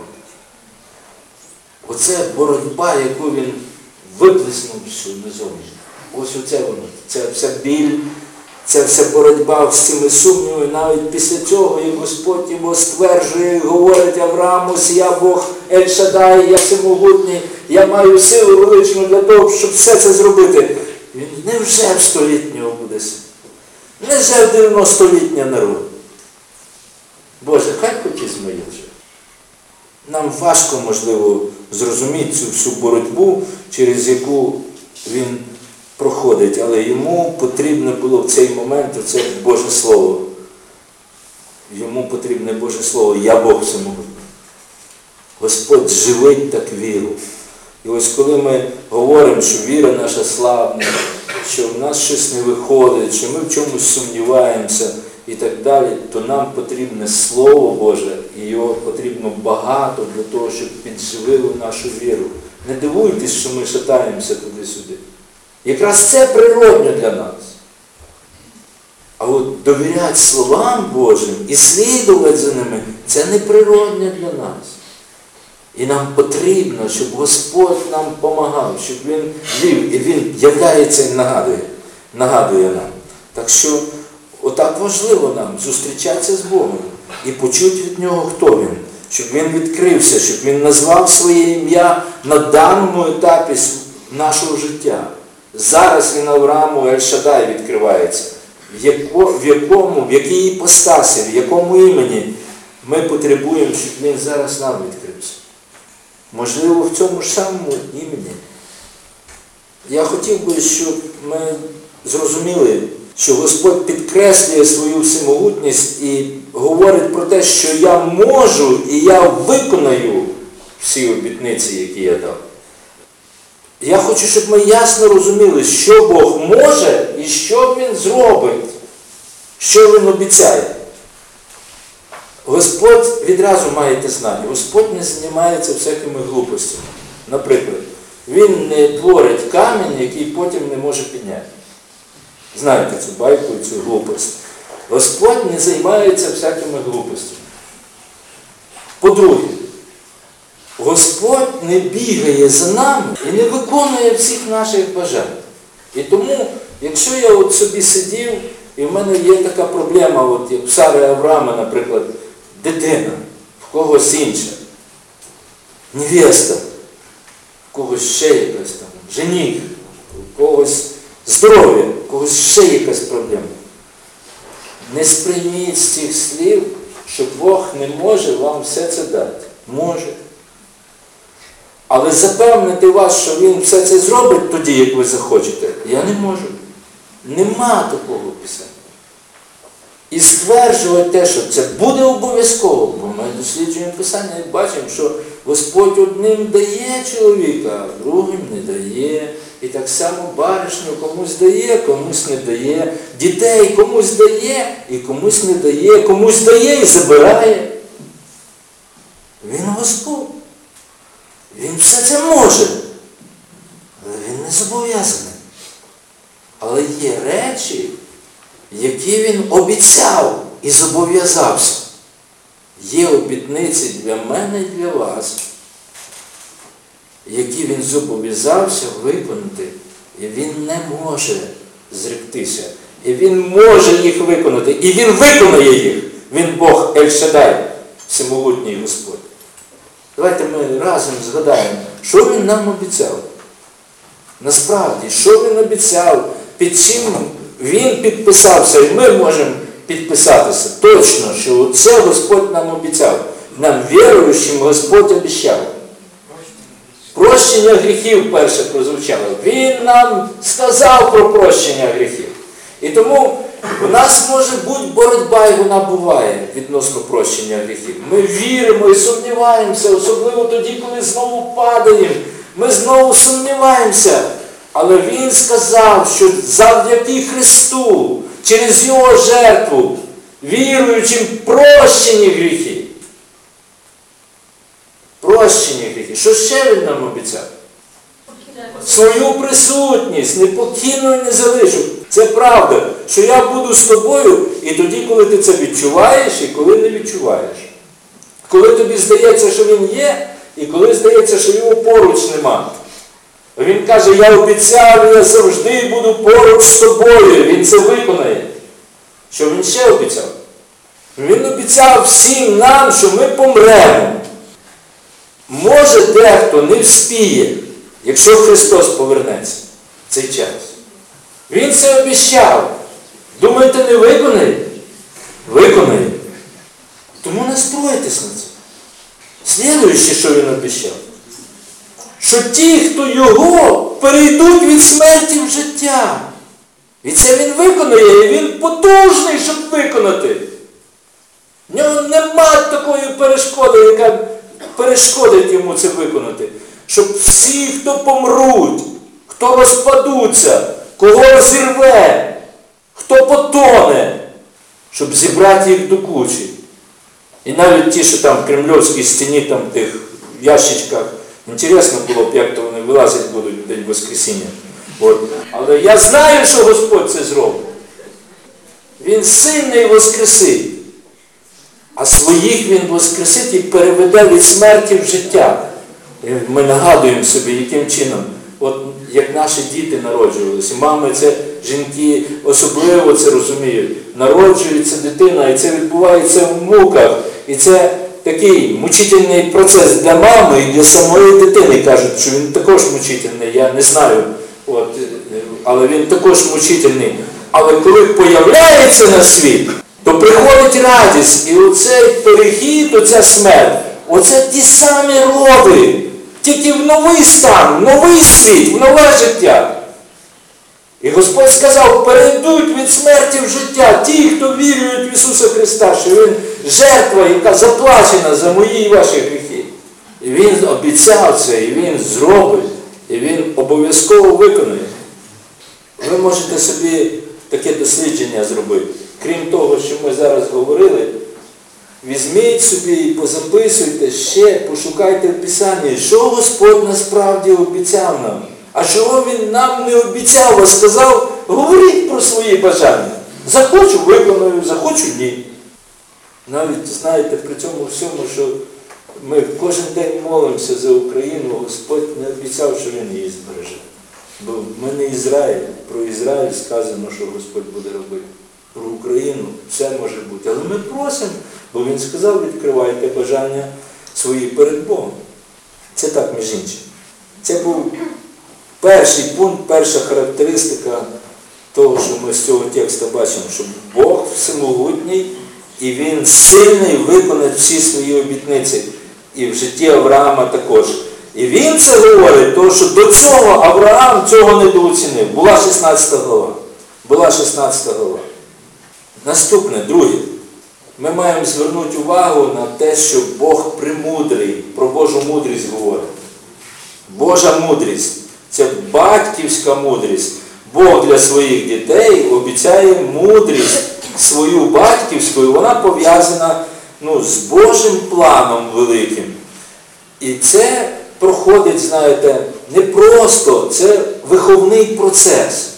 Оце боротьба, яку він виплеснув всю назовні. Ось оце воно, це вся біль, це вся боротьба з цими сумнівами. Навіть після цього, як Господь його стверджує і говорить Аврааму: я Бог Ель-Шадай, я всемогутній, я маю силу величну для того, щоб все це зробити. Він: невже в столітнього буде син? Невже в дев'яностолітня народ? Боже, хай хоч із моїх живе. Нам важко, можливо, зрозуміти цю всю боротьбу, через яку він проходить, але йому потрібно було в цей момент оце Боже Слово. Йому потрібне Боже Слово. Я Бог всемогутній. Господь живить так віру. І ось коли ми говоримо, що віра наша слабна, що в нас щось не виходить, що ми в чомусь сумніваємося і так далі, то нам потрібне Слово Боже, і його потрібно багато для того, щоб підживило нашу віру. Не дивуйтесь, що ми шатаємося туди-сюди. Якраз це природньо для нас. А от довіряти словам Божим і слідувати за ними, це не природньо для нас. І нам потрібно, щоб Господь нам допомагав, щоб Він вів, і Він являється і нагадує, нагадує нам. Так що, отак важливо нам зустрічатися з Богом і почути від Нього, хто Він, щоб Він відкрився, щоб Він назвав своє ім'я на даному етапі нашого життя. Зараз Він Аврааму Ель-Шадай відкривається. В, яко, в якому, в якій іпостасі, в якому імені ми потребуємо, щоб Він зараз нам відкрився. Можливо, в цьому ж самому імені. Я хотів би, щоб ми зрозуміли, що Господь підкреслює свою всемогутність і говорить про те, що я можу і я виконаю всі обітниці, які я дав. Я хочу, щоб ми ясно розуміли, що Бог може і що Він зробить, що Він обіцяє. Господь, відразу маєте знати, Господь не займається всякими глупостями. Наприклад, Він не творить камінь, який потім не може підняти. Знаєте цю байку і цю глупость. Господь не займається всякими глупостями. По-друге, Господь не бігає за нами і не виконує всіх наших бажань. І тому, якщо я от собі сидів, і в мене є така проблема, от як в Сари Авраама, наприклад, дитина, в когось інша, невеста, в когось ще якась там, жених, в когось здоров'я, в когось ще якась проблема. Не сприйміть з цих слів, що Бог не може вам все це дати. Може. Але запевнити вас, що Він все це зробить тоді, як ви захочете, я не можу. Нема такого Писання. І стверджувати те, що це буде обов'язково, бо ми досліджуємо Писання і бачимо, що Господь одним дає чоловіка, а другим не дає. І так само баришню комусь дає, комусь не дає. Дітей комусь дає і комусь не дає. Комусь дає і забирає. Він Господь. Він все це може. Але Він не зобов'язаний. Але є речі, які Він обіцяв і зобов'язався. Є обітниці для мене і для вас, які Він зобов'язався виконати, і Він не може зректися. І Він може їх виконати, і Він виконає їх. Він Бог Ель-Шадай, всемогутній Господь. Давайте ми разом згадаємо, що Він нам обіцяв. Насправді, що Він обіцяв, під чим Він підписався, і ми можемо підписатися. Точно, що це Господь нам обіцяв. Нам віруючим Господь обіцяв. Прощення гріхів перше прозвучало. Він нам сказав про прощення гріхів. І тому у нас може бути боротьба, і вона буває відносно прощення гріхів. Ми віримо і сумніваємося, особливо тоді, коли знову падаємо. Ми знову сумніваємося. Але Він сказав, що завдяки Христу, через Його жертву, віруючим прощені гріхи. Прощені гріхи. Що ще Він нам обіцяв? Свою присутність, не покину і не залишу. Це правда, що я буду з тобою і тоді, коли ти це відчуваєш, і коли не відчуваєш. Коли тобі здається, що Він є, і коли здається, що Його поруч нема. Він каже, я обіцяв, я завжди буду поруч з тобою. Він це виконає. Що Він ще обіцяв? Він обіцяв всім нам, що ми помремо. Може, дехто не вспіє, якщо Христос повернеться в цей час. Він це обіцяв. Думаєте, не виконає? Виконає. Тому настройтесь на це. Слідуюче, що Він обіцяв. що ті, хто його, перейдуть від смерті в життя. І це він виконує, і він потужний, щоб виконати. В нього нема такої перешкоди, яка перешкодить йому це виконати. Щоб всі, хто помруть, хто розпадуться, кого розірве, хто потоне, щоб зібрати їх до кучі. І навіть ті, що там в кремлівській стіні, там в тих ящичках, інтересно було б, як то вони вилазять будуть в день Воскресіння. От. Але я знаю, що Господь це зробить. Він сильний воскресить. А своїх він воскресить і переведе від смерті в життя. І ми нагадуємо собі, яким чином. От як наші діти народжувалися. Мами, це жінки особливо це розуміють. Народжується дитина, і це відбувається в муках. І це такий мучительний процес для мами і для самої дитини. Кажуть, що він також мучительний, я не знаю. От, але він також мучительний. Але коли появляється на світ, то приходить радість. І оцей перехід, оця смерть, оце ті самі роди. Тільки в новий стан, в новий світ, в нове життя. І Господь сказав, перейдуть від смерті в життя ті, хто вірують в Ісуса Христа, що Він жертва, яка заплачена за мої і ваші гріхи. І Він обіцяв це, і Він зробить, і Він обов'язково виконує. Ви можете собі таке дослідження зробити. Крім того, що ми зараз говорили, візьміть собі і позаписуйте ще, пошукайте в Писанні, що Господь насправді обіцяв нам. А чого Він нам не обіцяв, а сказав, говоріть про свої бажання. Захочу – виконую, захочу – ні. Навіть, знаєте, при цьому всьому, що ми кожен день молимося за Україну, Господь не обіцяв, що Він її збереже. Бо ми не Ізраїль, про Ізраїль сказано, що Господь буде робити. Про Україну все може бути. Але ми просимо, бо Він сказав, відкривайте бажання свої перед Богом. Це так, між іншим. Це був перший пункт, перша характеристика того, що ми з цього тексту бачимо, що Бог всемогутній, і Він сильний виконати всі свої обітниці. І в житті Авраама також. І він це говорить, тому що до цього Авраам цього недооцінив. Була шістнадцята глава. Була шістнадцята глава. Наступне, друге. Ми маємо звернути увагу на те, що Бог премудрий, про Божу мудрість говорить. Божа мудрість – це батьківська мудрість. Бог для своїх дітей обіцяє мудрість свою батьківську, і вона пов'язана ну, з Божим планом великим. І це проходить, знаєте, не просто, це виховний процес.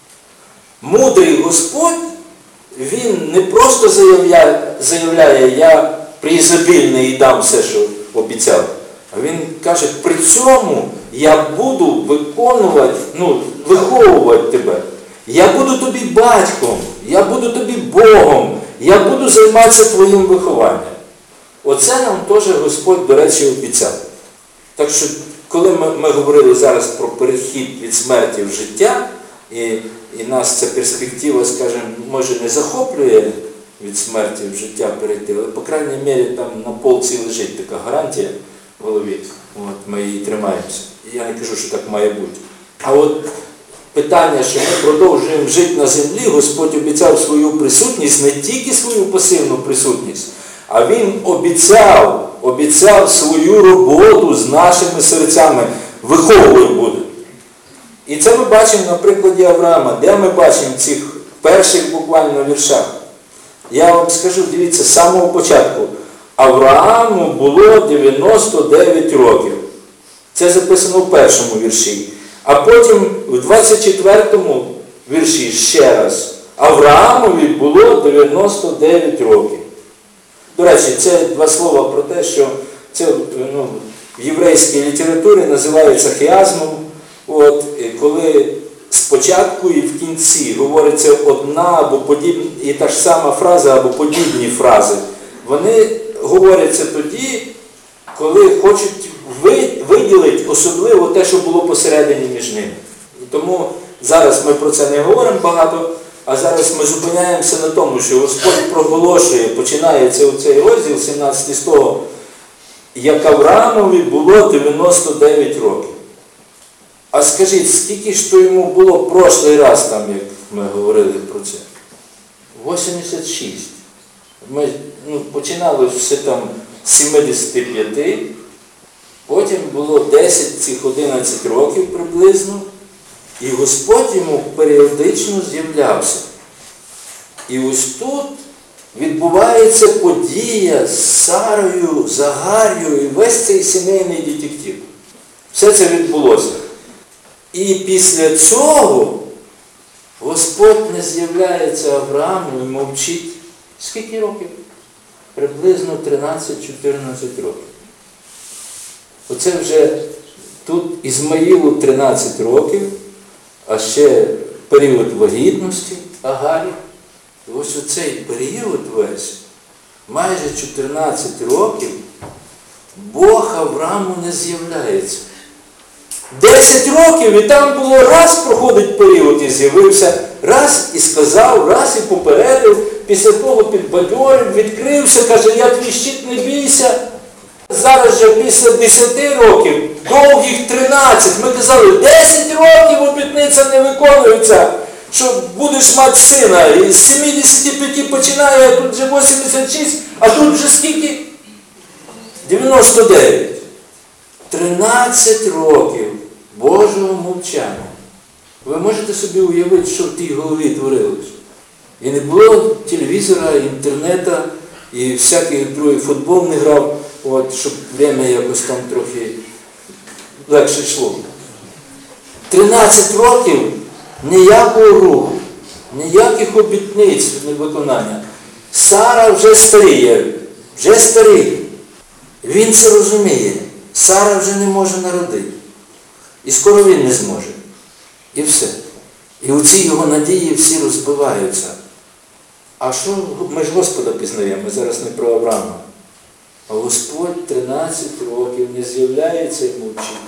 Мудрий Господь, Він не просто заявляє, заявляє я преізобільний і дам все, що обіцяв. А Він каже, при цьому я буду виконувати, ну, виховувати тебе. Я буду тобі батьком, я буду тобі Богом, я буду займатися твоїм вихованням. Оце нам теж Господь, до речі, обіцяв. Так що, коли ми, ми говорили зараз про перехід від смерті в життя, і, і нас ця перспектива, скажімо, може не захоплює від смерті в життя перейти, але, по крайній мірі, там на полці лежить така гарантія в голові. От, ми її тримаємося. І я не кажу, що так має бути. А от питання, що ми продовжуємо жити на землі, Господь обіцяв свою присутність, не тільки свою пасивну присутність, а Він обіцяв, обіцяв свою роботу з нашими серцями. Виховувати буде. І це ми бачимо на прикладі Авраама. Де ми бачимо в цих перших буквально віршах? Я вам скажу, дивіться, з самого початку. Аврааму було дев'яносто дев'ять років. Це записано в першому вірші. А потім в двадцять четвертому вірші ще раз. Авраамові було дев'яносто дев'ять років. До речі, це два слова про те, що це ну, в єврейській літературі називається хіазмом. От, коли спочатку і в кінці говориться одна або подібна, і та ж сама фраза або подібні фрази. Вони говоряться тоді, коли хочуть виділити особливо те, що було посередині між ними. І тому зараз ми про це не говоримо багато, а зараз ми зупиняємося на тому, що Господь проголошує, починається у цей розділ сімнадцятий з того, як Авраамові було дев'яносто дев'ять років. А скажіть, скільки ж то йому було прошлий раз, там, як ми говорили про це? вісімдесят шість. Ми ну, починали все там з сімдесяти п'яти, потім було десять цих одинадцять років приблизно, і Господь йому періодично з'являвся. І ось тут відбувається подія з Сарою, з Агар'ю і весь цей сімейний детектив. Все це відбулося. І після цього Господь не з'являється Аврааму і мовчить. Скільки років? Приблизно тринадцять-чотирнадцять років. Оце вже тут Ізмаїлу тринадцять років, а ще період вагітності Агарі. І ось оцей період весь, майже чотирнадцять років, Бог Аврааму не з'являється. десять років, і там було раз проходить період і з'явився, раз і сказав, раз і попередив, після того підбадьорив, відкрився, каже, я твій щит, не бійся. Зараз же після десяти років, довгих тринадцять, ми казали, десять років обітниця не виконується, що будеш мати сина. І з сімдесяти п'яти починає, а тут вже вісімдесят шість, а тут вже скільки? дев'яносто дев'ять. тринадцять років Божого мовчання. Ви можете собі уявити, що в тій голові творилось? І не було телевізора, інтернету, і всяких других футбол не грав, от, щоб время якось там трохи легше йшло. тринадцять років ніякого руху, ніяких обітниць невиконання. Сара вже старіє, вже старий. Він це розуміє. Сара вже не може народити. І скоро він не зможе. І все. І оці його надії всі розбиваються. А що ми ж Господа пізнаємо? Ми зараз не про Авраама. А Господь тринадцять років не з'являється і мовчить.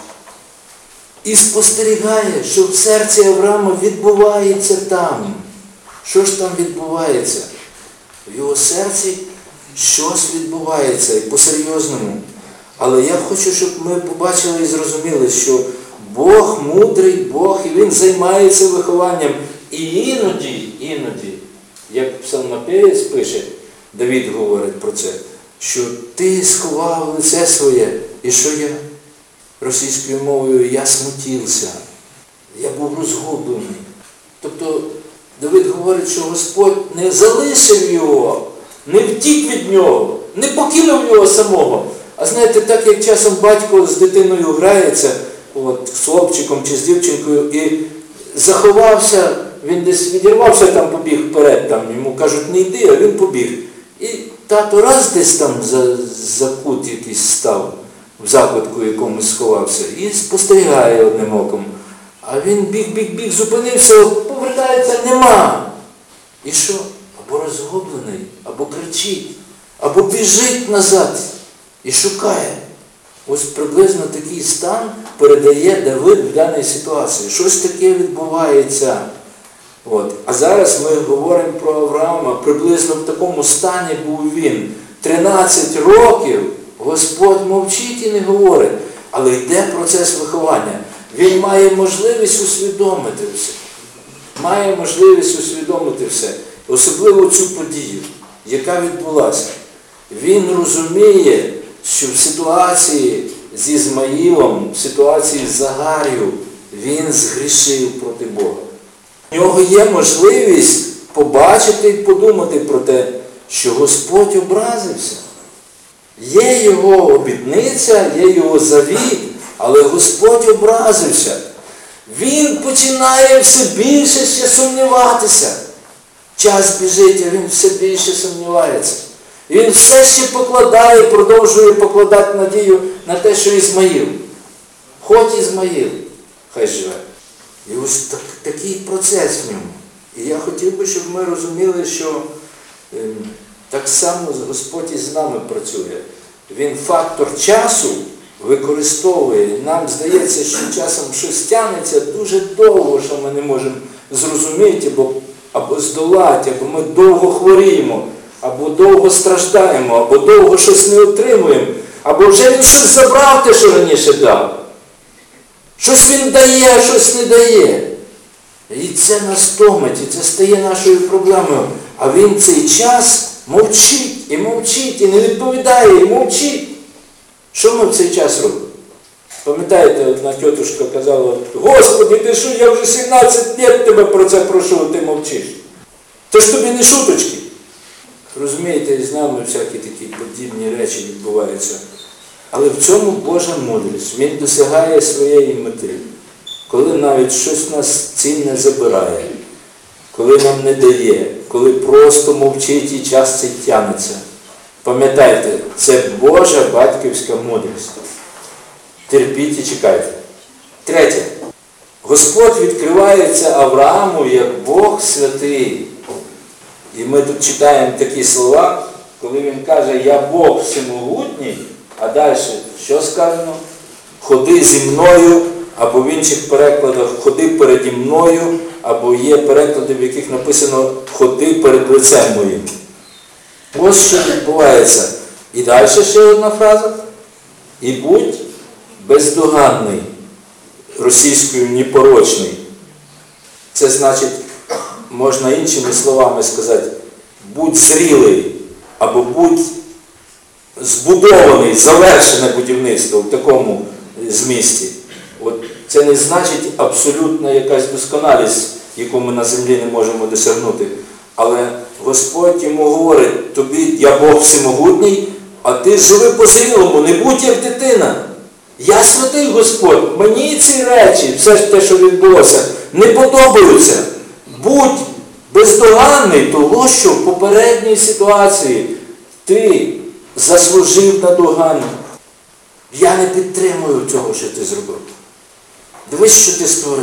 І спостерігає, що в серці Авраама відбувається там. Що ж там відбувається? В його серці щось відбувається, і по-серйозному. Але я хочу, щоб ми побачили і зрозуміли, що Бог мудрий Бог, і Він займається вихованням. І іноді, іноді, як псалмопевець пише, Давид говорить про це, що ти сховав лице своє, і що я? Російською мовою я смутився, я був розгублений. Тобто Давид говорить, що Господь не залишив його, не втік від нього, не покинув його самого. А знаєте, так як часом батько з дитиною грається, от, з хлопчиком чи з дівчинкою, і заховався, він десь відірвався, там побіг вперед, там, йому кажуть, не йди, а він побіг. І тато раз десь там за, за кут якийсь став, в закутку якомусь сховався, і спостерігає одним оком. А він біг-біг-біг, зупинився, повертається, нема. І що? Або розгублений, або кричить, або біжить назад і шукає. Ось приблизно такий стан передає Давид в даній ситуації. Щось таке відбувається. От. А зараз ми говоримо про Авраама. Приблизно в такому стані був він. тринадцять років Господь мовчить і не говорить. Але йде процес виховання. Він має можливість усвідомити все. Має можливість усвідомити все. Особливо цю подію, яка відбулася. Він розуміє, що в ситуації з Ізмаїлом, в ситуації з Агар'ю, він згрішив проти Бога. У нього є можливість побачити і подумати про те, що Господь образився. Є його обітниця, є його завіт, але Господь образився. Він починає все більше ще сумніватися. Час біжить, а він все більше сумнівається. І він все ще покладає, продовжує покладати надію на те, що Ізмаїл. Хоч Ізмаїл, хай живе. І ось так, такий процес в ньому. І я хотів би, щоб ми розуміли, що е, так само Господь із нами працює. Він фактор часу використовує. Нам здається, що часом щось тягнеться дуже довго, що ми не можемо зрозуміти або, або здолати, або ми довго хворіємо, або довго страждаємо, або довго щось не отримуємо, або вже він щось забрав те, що раніше дав. Щось він дає, а щось не дає. І це нас томить, і це стає нашою проблемою. А він цей час мовчить, і мовчить, і не відповідає, і мовчить. Що ми в цей час робимо? Пам'ятаєте, одна тітушка казала: Господи, ти що, я вже сімнадцять років тебе про це прошу, а ти мовчиш. Це ж тобі не шуточки. Розумієте, і з нами всякі такі подібні речі відбуваються. Але в цьому Божа мудрість. Він досягає своєї мети. Коли навіть щось нас цінне забирає, коли нам не дає, коли просто мовчить і час цей тягнеться. Пам'ятайте, це Божа батьківська мудрість. Терпіть і чекайте. Третє. Господь відкривається Аврааму як Бог святий. І ми тут читаємо такі слова, коли він каже: я Бог всемогутній, а далі що сказано? Ходи зі мною, або в інших перекладах ходи переді мною, або є переклади, в яких написано ходи перед лицем моїм. Ось що відбувається. І далі ще одна фраза. І будь бездоганний, російською непорочний. Це значить, можна іншими словами сказати, будь зрілий, або будь збудований, завершене будівництво в такому змісті. От це не значить абсолютна якась досконалість, яку ми на землі не можемо досягнути. Але Господь йому говорить: тобі я Бог всемогутній, а ти живи по-зрілому, не будь як дитина. Я святий Господь, мені ці речі, все те, що відбулося, не подобаються. Будь бездоганний, того, що в попередній ситуації ти заслужив на догану. Я не підтримую цього, що ти зробив. Дивись, що ти створив.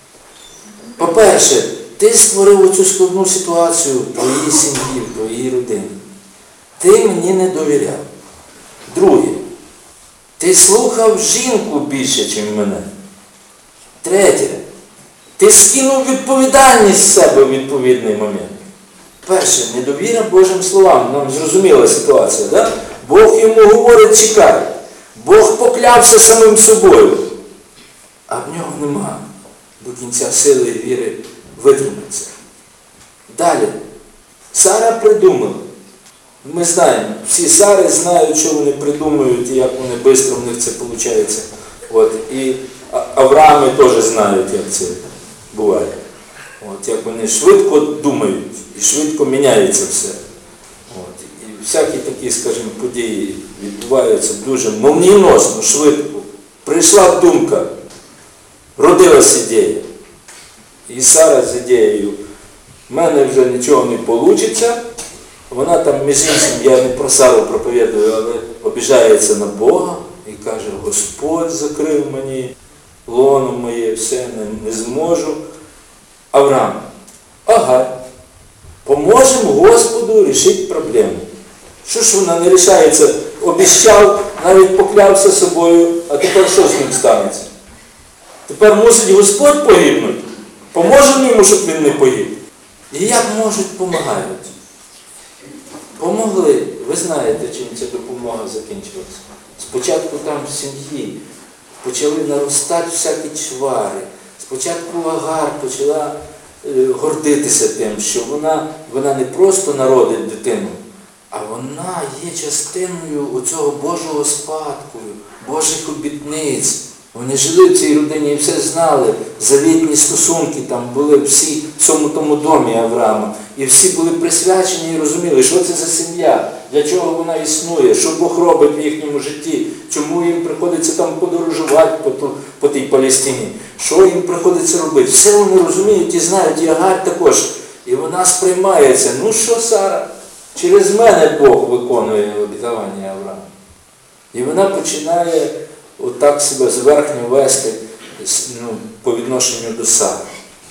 По-перше, ти створив оцю складну ситуацію в твоїй сім'ї, в твоїй родині. Ти мені не довіряв. Друге, ти слухав жінку більше, ніж мене. Третє, ти скинув відповідальність з себе в відповідний момент. Перше, недовіра Божим словам. Нам зрозуміла ситуація, да? Бог йому говорить: чекай. Бог поклявся самим собою. А в нього нема до кінця сили і віри витриматися. Далі. Сара придумала. Ми знаємо, всі Сари знають, що вони придумують і як вони швидко в них це виходить. От. І Авраами теж знають, як це буває. От. Як вони швидко думають і швидко міняється все. От. І всякі такі, скажімо, події відбуваються дуже молнієносно, швидко. Прийшла думка, родилась ідея. І Сара з ідеєю: в мене вже нічого не вийде. Вона там, між іншим, я не про Сару проповідую, але обіжається на Бога і каже: Господь закрив мені лоно моє, все, не, не зможу. Авраам: ага, поможемо Господу рішити проблему. Що ж вона не рішається? Обіщав, навіть поклявся собою, а тепер що з ним станеться? Тепер мусить Господь погибнути? Поможемо йому, щоб він не погиб? І як можуть, допомагають. Помогли. Ви знаєте, чим ця допомога закінчилася. Спочатку там в сім'ї почали наростати всякі чвари. Спочатку Агар почала е, гордитися тим, що вона, вона не просто народить дитину, а вона є частиною оцього Божого спадку, Божих обітниць. Вони жили в цій родині і все знали. Завітні стосунки там були всі в цьому тому домі Авраама. І всі були присвячені і розуміли, що це за сім'я, для чого вона існує, що Бог робить в їхньому житті, чому їм приходиться там подорожувати по, по тій Палестині, що їм приходиться робити. Все вони розуміють і знають, і Агар також. І вона сприймається: ну що, Сара, через мене Бог виконує обітування Авраама. І вона починає отак себе зверхньо вести, ну, по відношенню до Сари.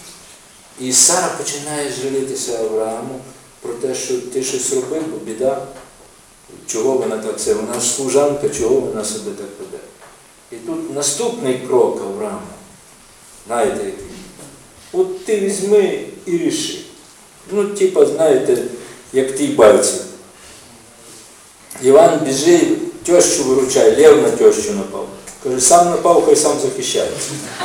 І Сара починає жалітися Аврааму про те, що ти щось робив, бо біда. Чого вона так це? Вона ж служанка, чого вона себе так веде? І тут наступний крок Авраама. Знаєте, який? От ти візьми і ріши. Ну, типа, знаєте, як тій байці. Іван біжить, тещу виручає, лев на тещу напав. Каже, сам напав, хай сам захищається.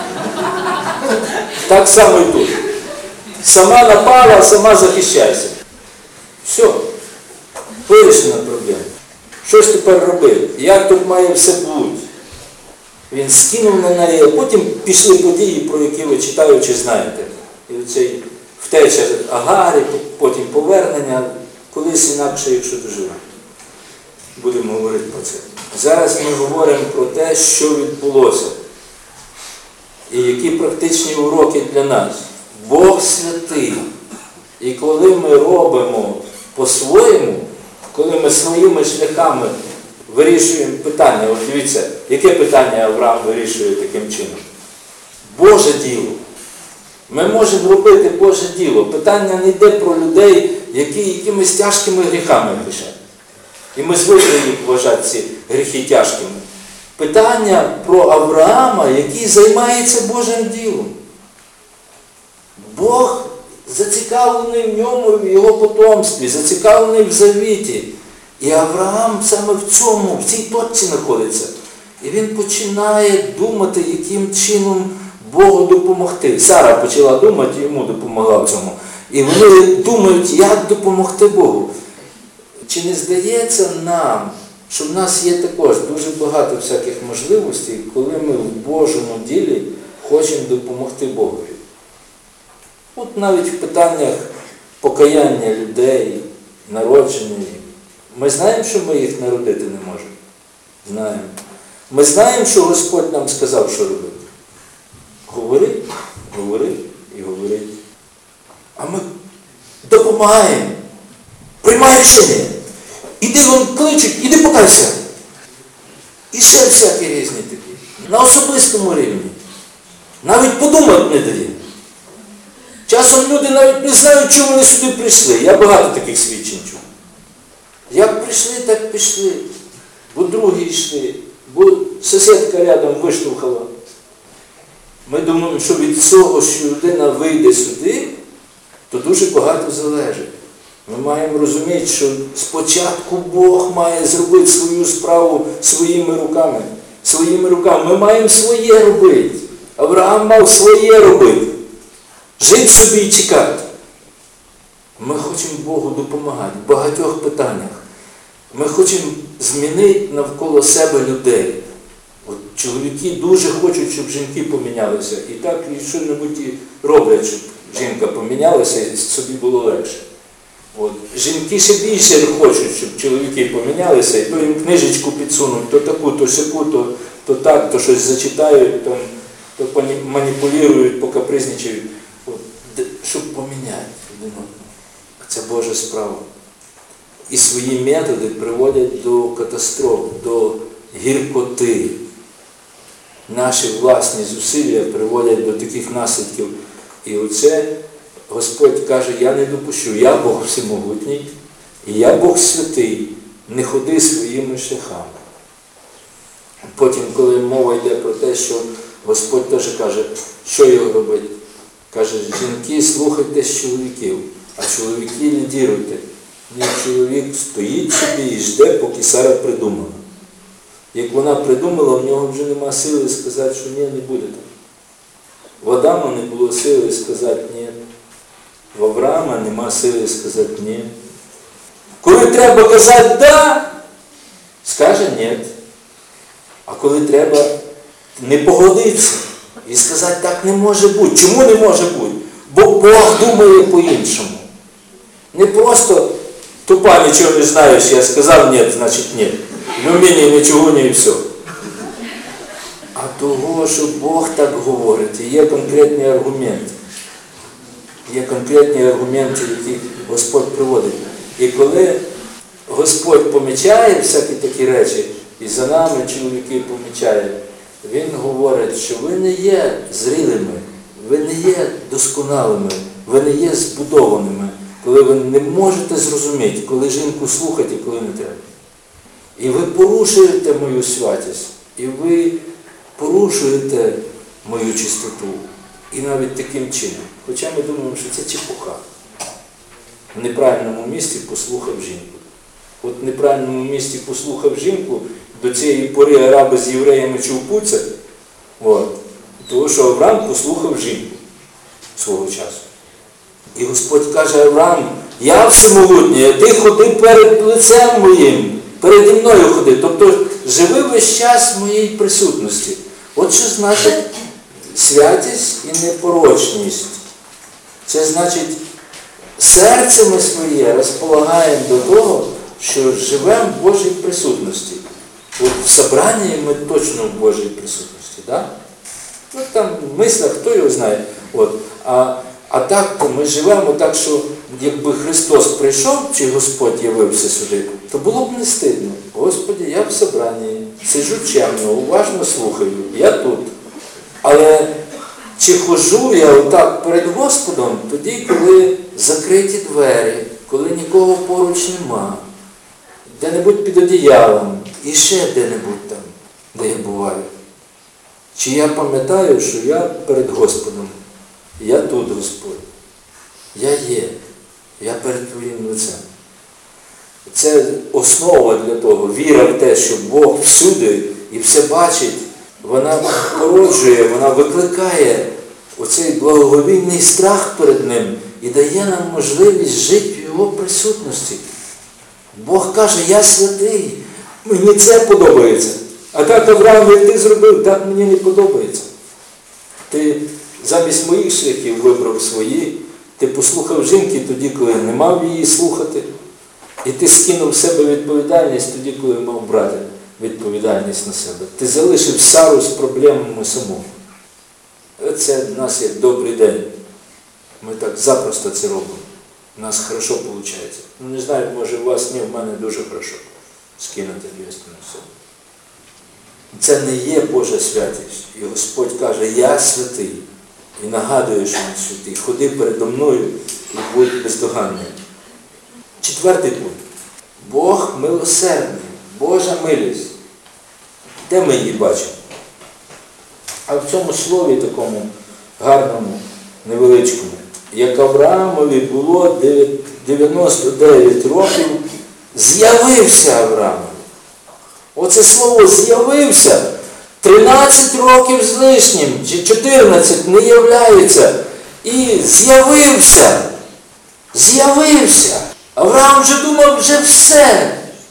Так само і тут. Сама напала, сама захищайся. Все. Вирішена проблема. Що ж тепер робити? Як тут має все бути? Він скинув на неї, а потім пішли події, про які ви читаючи знаєте. І оцей втеча Агарі, потім повернення, колись інакше, якщо доживе. Будемо говорити про це. Зараз ми говоримо про те, що відбулося. І які практичні уроки для нас. Бог святий. І коли ми робимо по-своєму, коли ми своїми шляхами вирішуємо питання, от дивіться, яке питання Авраам вирішує таким чином? Боже діло. Ми можемо робити Боже діло. Питання не йде про людей, які якимись тяжкими гріхами грішать. І ми звикли їх вважати ці гріхи тяжкими. Питання про Авраама, який займається Божим ділом. Бог зацікавлений в ньому, в його потомстві, зацікавлений в завіті. І Авраам саме в цьому, в цій точці знаходиться. І він починає думати, яким чином Богу допомогти. Сара почала думати, йому допомогла в цьому. І вони думають, як допомогти Богу. Чи не здається нам, що в нас є також дуже багато всяких можливостей, коли ми в Божому ділі хочемо допомогти Богові? От навіть в питаннях покаяння людей, народження їх. Ми знаємо, що ми їх народити не можемо? Знаємо. Ми знаємо, що Господь нам сказав, що робити. Говорить, говорить і говорить. А ми допомагаємо. Приймай рішення. Іди, він кличуть, іди покайся. І ще всякі різні такі. На особистому рівні. Навіть подумати не дає. Часом люди навіть не знають, чому вони сюди прийшли. Я багато таких свідчень чув. Як прийшли, так пішли. Бо другі йшли, бо сусідка рядом виштовхала. Ми думаємо, що від цього, що людина вийде сюди, то дуже багато залежить. Ми маємо розуміти, що спочатку Бог має зробити свою справу своїми руками. Своїми руками. Ми маємо своє робити. Авраам мав своє робити. Жити собі і чекати. Ми хочемо Богу допомагати в багатьох питаннях. Ми хочемо змінити навколо себе людей. От чоловіки дуже хочуть, щоб жінки помінялися. І так і що-небудь роблять, щоб жінка помінялася і собі було легше. От. Жінки ще більше хочуть, щоб чоловіки помінялися, і то їм книжечку підсунуть, то таку, то сяку, то, то так, то щось зачитають, то, то маніпулюють, покапризничають. От. Щоб поміняти один одного. Це Божа справа. І свої методи приводять до катастроф, до гіркоти. Наші власні зусилля приводять до таких наслідків. І оце Господь каже, я не допущу, я Бог всемогутній, і я Бог святий, не ходи своїми шляхами. Потім, коли мова йде про те, що Господь теж каже, що його робити? Каже, жінки, слухайтесь чоловіків, а чоловіки лідіруйте. Ні, чоловік стоїть собі і жде, поки Сара придумала. Як вона придумала, в нього вже нема сили сказати, що ні, не буде так. В Адама не було сили сказати ні. В Авраама нема сили сказати ні. Коли треба казати «да», скаже «ні». А коли треба не погодитися і сказати «так не може бути». Чому не може бути? Бо Бог думає по-іншому. Не просто тупа, нічого не знаєш, я сказав «ні», значить «ні». В умінні нічого не і все. А того, що Бог так говорить, і є конкретні аргументи. Є конкретні аргументи, які Господь приводить. І коли Господь помічає всякі такі речі, і за нами чоловіки помічають, Він говорить, що ви не є зрілими, ви не є досконалими, ви не є збудованими, коли ви не можете зрозуміти, коли жінку слухати, і коли не треба. І ви порушуєте мою святість, і ви порушуєте мою чистоту. І навіть таким чином. Хоча ми думаємо, що це чепуха. В неправильному місці послухав жінку. От в неправильному місці послухав жінку, до цієї пори араби з євреями човпуться, от, тому що Авраам послухав жінку свого часу. І Господь каже: Авраам, я всемогутній, а ти ходи перед лицем моїм, переді мною ходи. Тобто живи весь час в моїй присутності. От що значить святість і непорочність. Це значить, серце ми своє розполагаємо до того, що живемо в Божій присутності. От в собранні ми точно в Божій присутності. Да? Ну там в мислях, хто його знає. От. А, а так, то ми живемо так, що якби Христос прийшов, чи Господь явився сюди, то було б не стидно. Господи, я в собранні, сиджу чемно, уважно слухаю, я тут. Але чи хожу я отак перед Господом тоді, коли закриті двері, коли нікого поруч нема, де-небудь під одіялом і ще де-небудь там, де я буваю. Чи я пам'ятаю, що я перед Господом, я тут, Господь, я є, я перед Твоїм лицем. Це основа для того, віра в те, що Бог всюди і все бачить, вона породжує, вона викликає оцей благоговійний страх перед Ним і дає нам можливість жити в Його присутності. Бог каже: я святий, мені це подобається. А так, Авраам, як ти зробив, так мені не подобається. Ти замість моїх шляхів вибрав свої, ти послухав жінки тоді, коли не мав її слухати, і ти скинув в себе відповідальність тоді, коли мав брати відповідальність на себе. Ти залишив Сару з проблемами самому. Це в нас як добрий день. Ми так запросто це робимо. У нас хорошо виходить. Ну не знаю, може у вас ні, в мене дуже хорошо скинути відповідальність на себе. Це не є Божа святість. І Господь каже: я святий. І нагадує, що Він святий. Ходи передо мною і будь бездоганним. Четвертий пункт. Бог милосердний. Божа милість. Де ми її бачимо? А в цьому слові такому гарному, невеличкому. Як Авраамові було дев'яносто дев'ять років, з'явився Авраамові. Оце слово «з'явився» тринадцять років з лишнім, чи чотирнадцять не являється. І з'явився. З'явився. Авраам вже думав, вже все.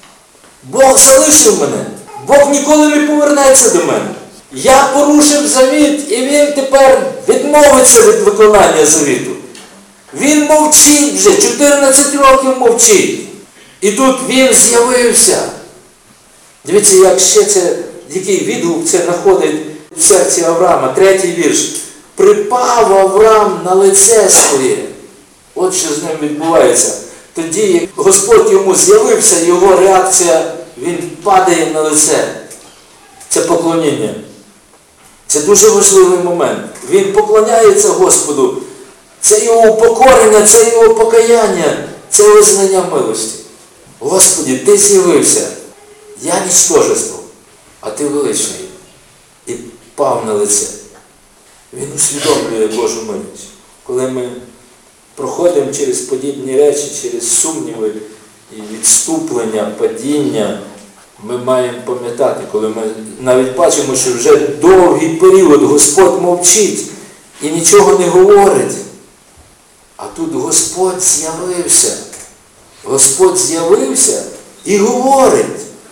Бог залишив мене. Бог ніколи не повернеться до мене. Я порушив завіт, і він тепер відмовиться від виконання завіту. Він мовчить вже, чотирнадцять років мовчить. І тут він з'явився. Дивіться, як ще це, який відгук це знаходить в серці Авраама. Третій вірш. Припав Авраам на лице своє. От що з ним відбувається. Тоді, як Господь йому з'явився, його реакція, він падає на лице. Це поклоніння. Це дуже важливий момент. Він поклоняється Господу. Це його упокорення, це його покаяння, це визнання милості. Господи, Ти з'явився. Я нічтожество, а Ти величний. І пав на лице. Він усвідомлює Божу милість. Коли ми проходимо через подібні речі, через сумніви і відступлення, падіння, ми маємо пам'ятати, коли ми навіть бачимо, що вже довгий період Господь мовчить і нічого не говорить. А тут Господь з'явився. Господь з'явився і говорить.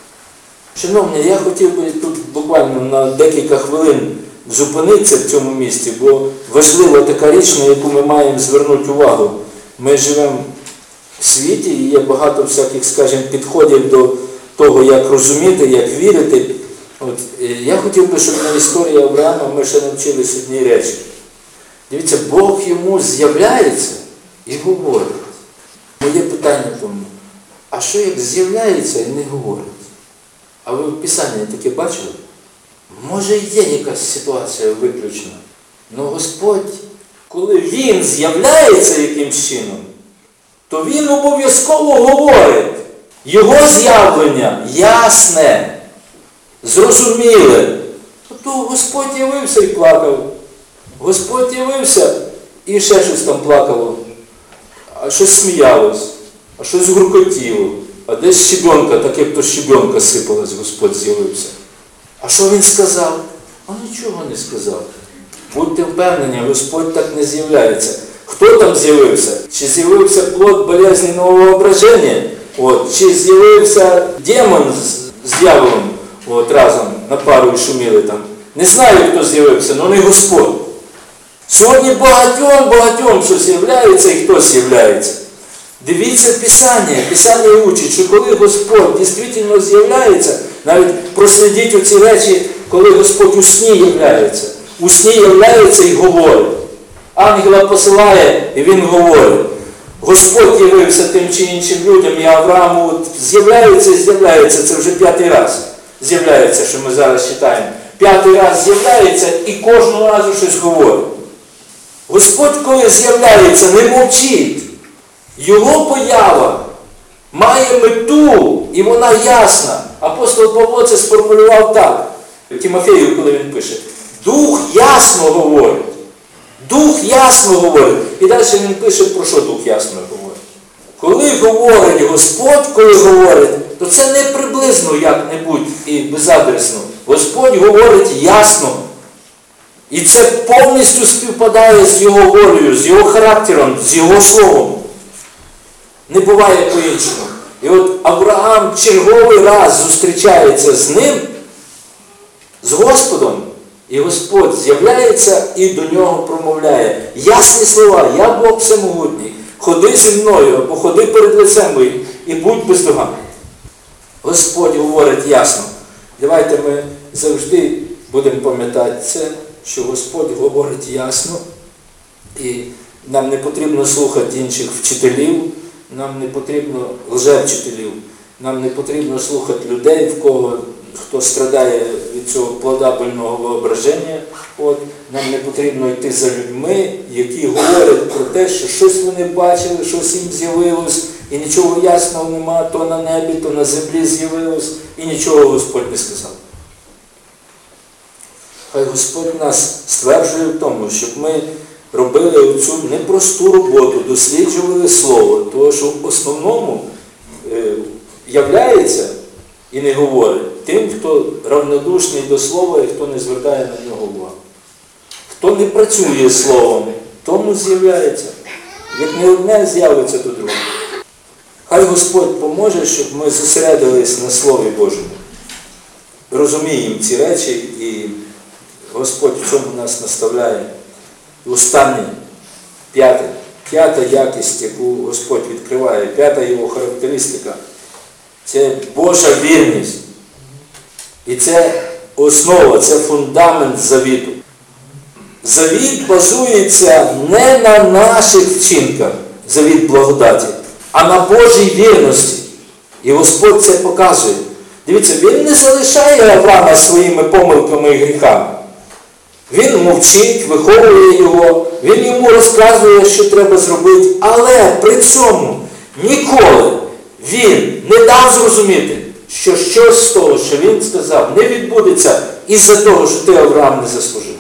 Шановні, я хотів би тут буквально на декілька хвилин зупинитися в цьому місці, бо важлива така річ, на яку ми маємо звернути увагу. Ми живемо в світі і є багато всяких, скажімо, підходів до того, як розуміти, як вірити. От, я хотів би, щоб на історії Авраама ми ще навчилися одній речі. Дивіться, Бог йому з'являється і говорить. Моє питання в тому, а що як з'являється і не говорить? А ви в Писанні таке бачили? Може є якась ситуація виключна, але Господь, коли Він з'являється якимсь чином, то Він обов'язково говорить. Його з'явлення ясне, зрозуміле. Тобто Господь явився і плакав. Господь явився і ще щось там плакало. А щось сміялось, а щось гуркотіло. А десь щебенка, так як то щебенка сипалась, Господь з'явився. А що він сказав? А нічого не сказав. Будьте впевнені, Господь так не з'являється. Хто там з'явився? Чи з'явився плод болезненного воображення? От. Чи з'явився демон з, з дьяволом от, разом на пару і шуміли там? Не знаю, хто з'явився, але не Господь. Сьогодні багатьом, багатьом, що з'являється і хто з'являється. Дивіться Писання. Писання учить, що коли Господь дійсно з'являється, навіть прослідіть оці речі, коли Господь у сні являється. У сні являється і говорить. Ангела посилає, і він говорить. Господь явився тим чи іншим людям, і Аврааму з'являється і з'являється. Це вже п'ятий раз з'являється, що ми зараз читаємо. П'ятий раз з'являється і кожного разу щось говорить. Господь, коли з'являється, не мовчить. Його поява має мету, і вона ясна. Апостол Павло це сформулював так. Тимофею, коли він пише. Дух ясно говорить. Дух ясно говорить. І далі він пише, про що Дух ясно говорить. Коли говорить Господь, коли говорить, то це не приблизно як-небудь і безадресно. Господь говорить ясно. І це повністю співпадає з Його волею, з Його характером, з Його словом. Не буває по-іншому. І от Авраам черговий раз зустрічається з ним, з Господом, і Господь з'являється і до нього промовляє. Ясні слова, я Бог всемогутній, ходи зі мною, або ходи перед лицем моїм, і будь бездоганний. Господь говорить ясно. Давайте ми завжди будемо пам'ятати це, що Господь говорить ясно, і нам не потрібно слухати інших вчителів, нам не потрібно лжевчителів, нам не потрібно слухати людей, в кого, хто страдає від цього плодабельного воображення. От, нам не потрібно йти за людьми, які говорять про те, що щось вони бачили, щось їм з'явилось, і нічого ясного нема, то на небі, то на землі з'явилось, і нічого Господь не сказав. Хай Господь нас стверджує в тому, щоб ми робили оцю непросту роботу, досліджували Слово, тому що в основному е, являється і не говорить тим, хто равнодушний до Слова і хто не звертає на нього увагу. Хто не працює Словом, тому з'являється. Як не одне з'явиться, то друге. Хай Господь поможе, щоб ми зосередились на Слові Божому. Розуміємо ці речі, і Господь в цьому нас наставляє. І останнє, п'яте, п'ята якість, яку Господь відкриває, п'ята його характеристика – це Божа вірність. І це основа, це фундамент завіту. Завіт базується не на наших вчинках, завіт благодаті, а на Божій вірності. І Господь це показує. Дивіться, Він не залишає Авраама своїми помилками і гріхами. Він мовчить, виховує його, він йому розказує, що треба зробити, але при цьому ніколи він не дав зрозуміти, що щось з того, що він сказав, не відбудеться із-за того, що ти, Авраам, не заслужив.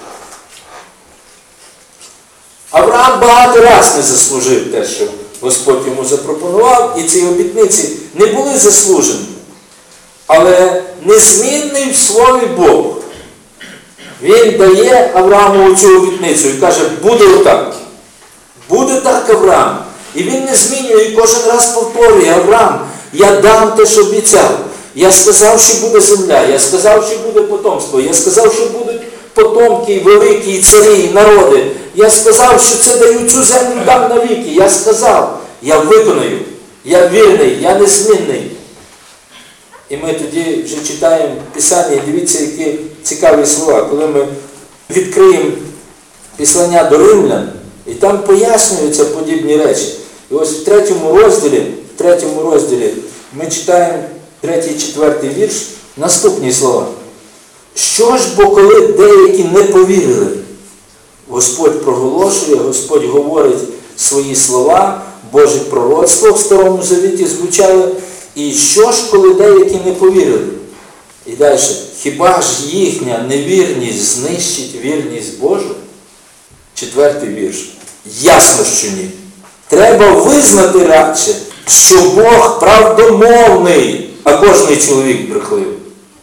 Авраам багато раз не заслужив те, що Господь йому запропонував, і ці обітниці не були заслужені. Але незмінний в слові Бог. Він дає Аврааму цю обітницю і каже, буде отак. Буде так, Авраам. І він не змінює, і кожен раз повторює, Авраам, я дам те, що обіцяв. Я сказав, що буде земля, я сказав, що буде потомство, я сказав, що будуть потомки, великі, царі, народи. Я сказав, що це даю цю землю дам навіки. Я сказав, я виконаю, я вірний, я незмінний. І ми тоді вже читаємо Писання, і дивіться, які цікаві слова. Коли ми відкриємо післання до Римлян, і там пояснюються подібні речі. І ось в третьому розділі, в третьому розділі ми читаємо третій, четвертий вірш, наступні слова. Що ж, бо коли деякі не повірили, Господь проголошує, Господь говорить свої слова, Боже пророцтво в Старому Завіті звучало. І що ж, коли деякі не повірили? І далі, хіба ж їхня невірність знищить вірність Божу? Четвертий вірш. Ясно, що ні. Треба визнати радше що Бог правдомовний, а кожний чоловік брехливий.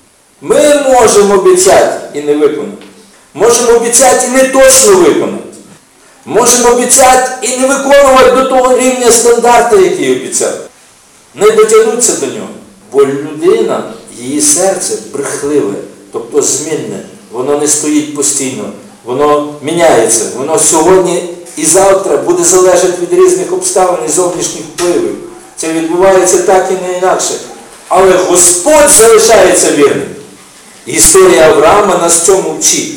Ми можемо обіцяти і не виконати. Можемо обіцяти і не точно виконати. Можемо обіцяти і не виконувати до того рівня стандарту, який обіцяв. Не дотягнутися до нього. Бо людина, її серце брехливе, тобто змінне. Воно не стоїть постійно. Воно міняється. Воно сьогодні і завтра буде залежати від різних обставин і зовнішніх впливів. Це відбувається так і не інакше. Але Господь залишається вірним. Історія Авраама нас цьому вчить.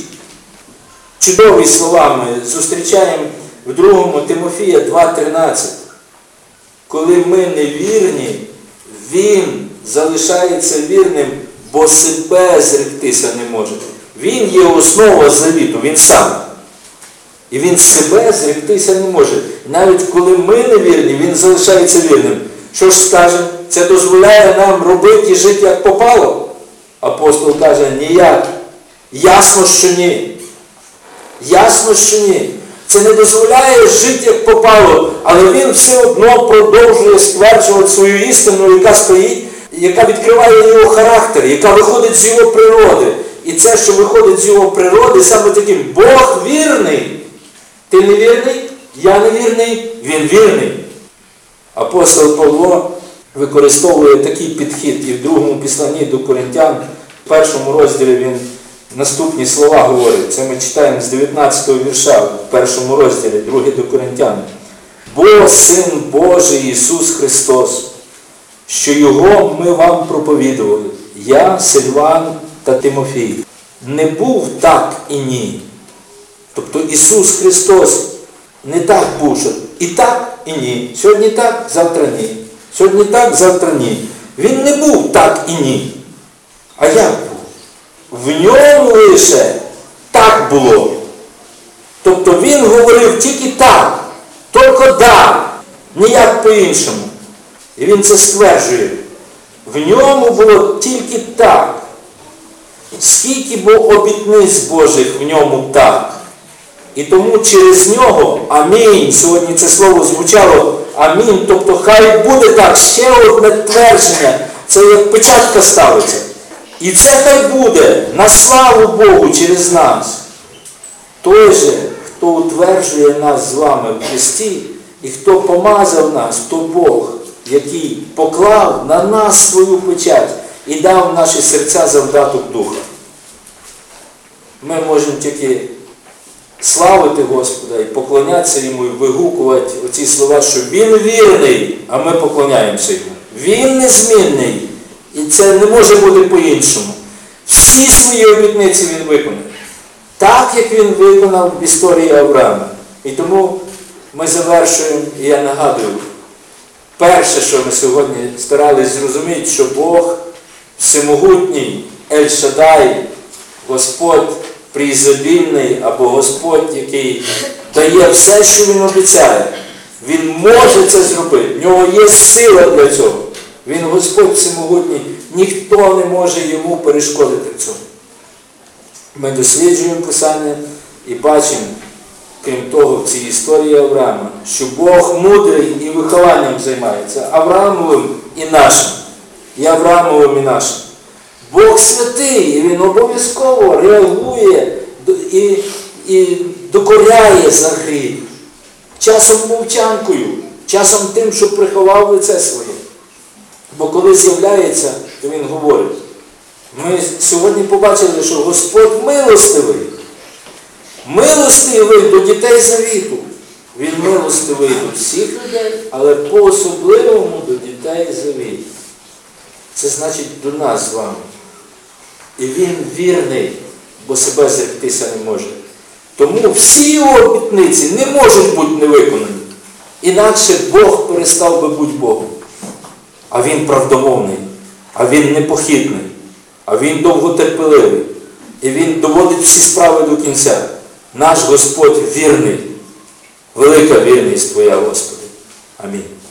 Чудові слова ми зустрічаємо в другому Тимофія два тринадцять. Коли ми не вірні, Він залишається вірним, бо себе зректися не може. Він є основа завіту, Він сам. І Він себе зректися не може. Навіть коли ми не вірні, Він залишається вірним. Що ж скаже? Це дозволяє нам робити і жити як попало? Апостол каже, ніяк. Ясно, що ні. Ясно, що ні. Це не дозволяє жити як попало, але він все одно продовжує стверджувати свою істину, яка стоїть, яка відкриває його характер, яка виходить з його природи. І це, що виходить з його природи, саме таким: Бог вірний. Ти не вірний? Я не вірний? Він вірний. Апостол Павло використовує такий підхід і в другому післанні до Коринтян, в першому розділі він наступні слова говорить. Це ми читаємо з дев'ятнадцятого вірша в першому розділі, другий до Коринтян. Бо Син Божий Ісус Христос, що Його ми вам проповідували, я, Сильван та Тимофій, не був так і ні. Тобто Ісус Христос не так був, що і так, і ні. Сьогодні так, завтра ні. Сьогодні так, завтра ні. Він не був так і ні. А як був? В ньому лише так було. Тобто він говорив тільки так, тільки да, ніяк по-іншому. І він це стверджує. В ньому було тільки так. Скільки було обітниць Божих в ньому так. І тому через нього, амінь, сьогодні це слово звучало, амінь, тобто хай буде так, ще одне твердження, це як печатка ставиться. І це хай буде на славу Богу через нас. Той же, хто утверджує нас з вами в Христі, і хто помазав нас, то Бог, який поклав на нас свою печать і дав в наші серця завдаток Духа. Ми можемо тільки славити Господа і поклонятися Йому, і вигукувати оці слова, що Він вірний, а ми поклоняємося Йому. Він незмінний, і це не може бути по-іншому. Всі свої обітниці Він виконав. Так, як Він виконав в історії Авраама. І тому ми завершуємо, і я нагадую, перше, що ми сьогодні старались зрозуміти, що Бог всемогутній, Ель-Шадай, Господь приізобільний, або Господь, який дає все, що Він обіцяє. Він може це зробити. В нього є сила для цього. Він Господь всемогутній. Ніхто не може йому перешкодити в цьому. Ми досліджуємо Писання і бачимо, крім того, в цій історії Авраама, що Бог мудрий і вихованням займається. Авраамовим і нашим. І Авраамовим і нашим. Бог святий, і Він обов'язково реагує і, і докоряє за гріх. Часом мовчанкою, часом тим, що приховав лице своє. Бо коли з'являється, то Він говорить. Ми сьогодні побачили, що Господь милостивий. Милостивий до дітей завіту. Він милостивий до всіх людей, але по-особливому до дітей завіту. Це значить до нас з вами. І Він вірний, бо себе зректися не може. Тому всі його обітниці не можуть бути невиконані. Інакше Бог перестав би бути Богом. А Він правдомовний, а Він непохитний, а Він довготерпеливий. І Він доводить всі справи до кінця. Наш Господь вірний. Велика вірність Твоя, Господи. Амінь.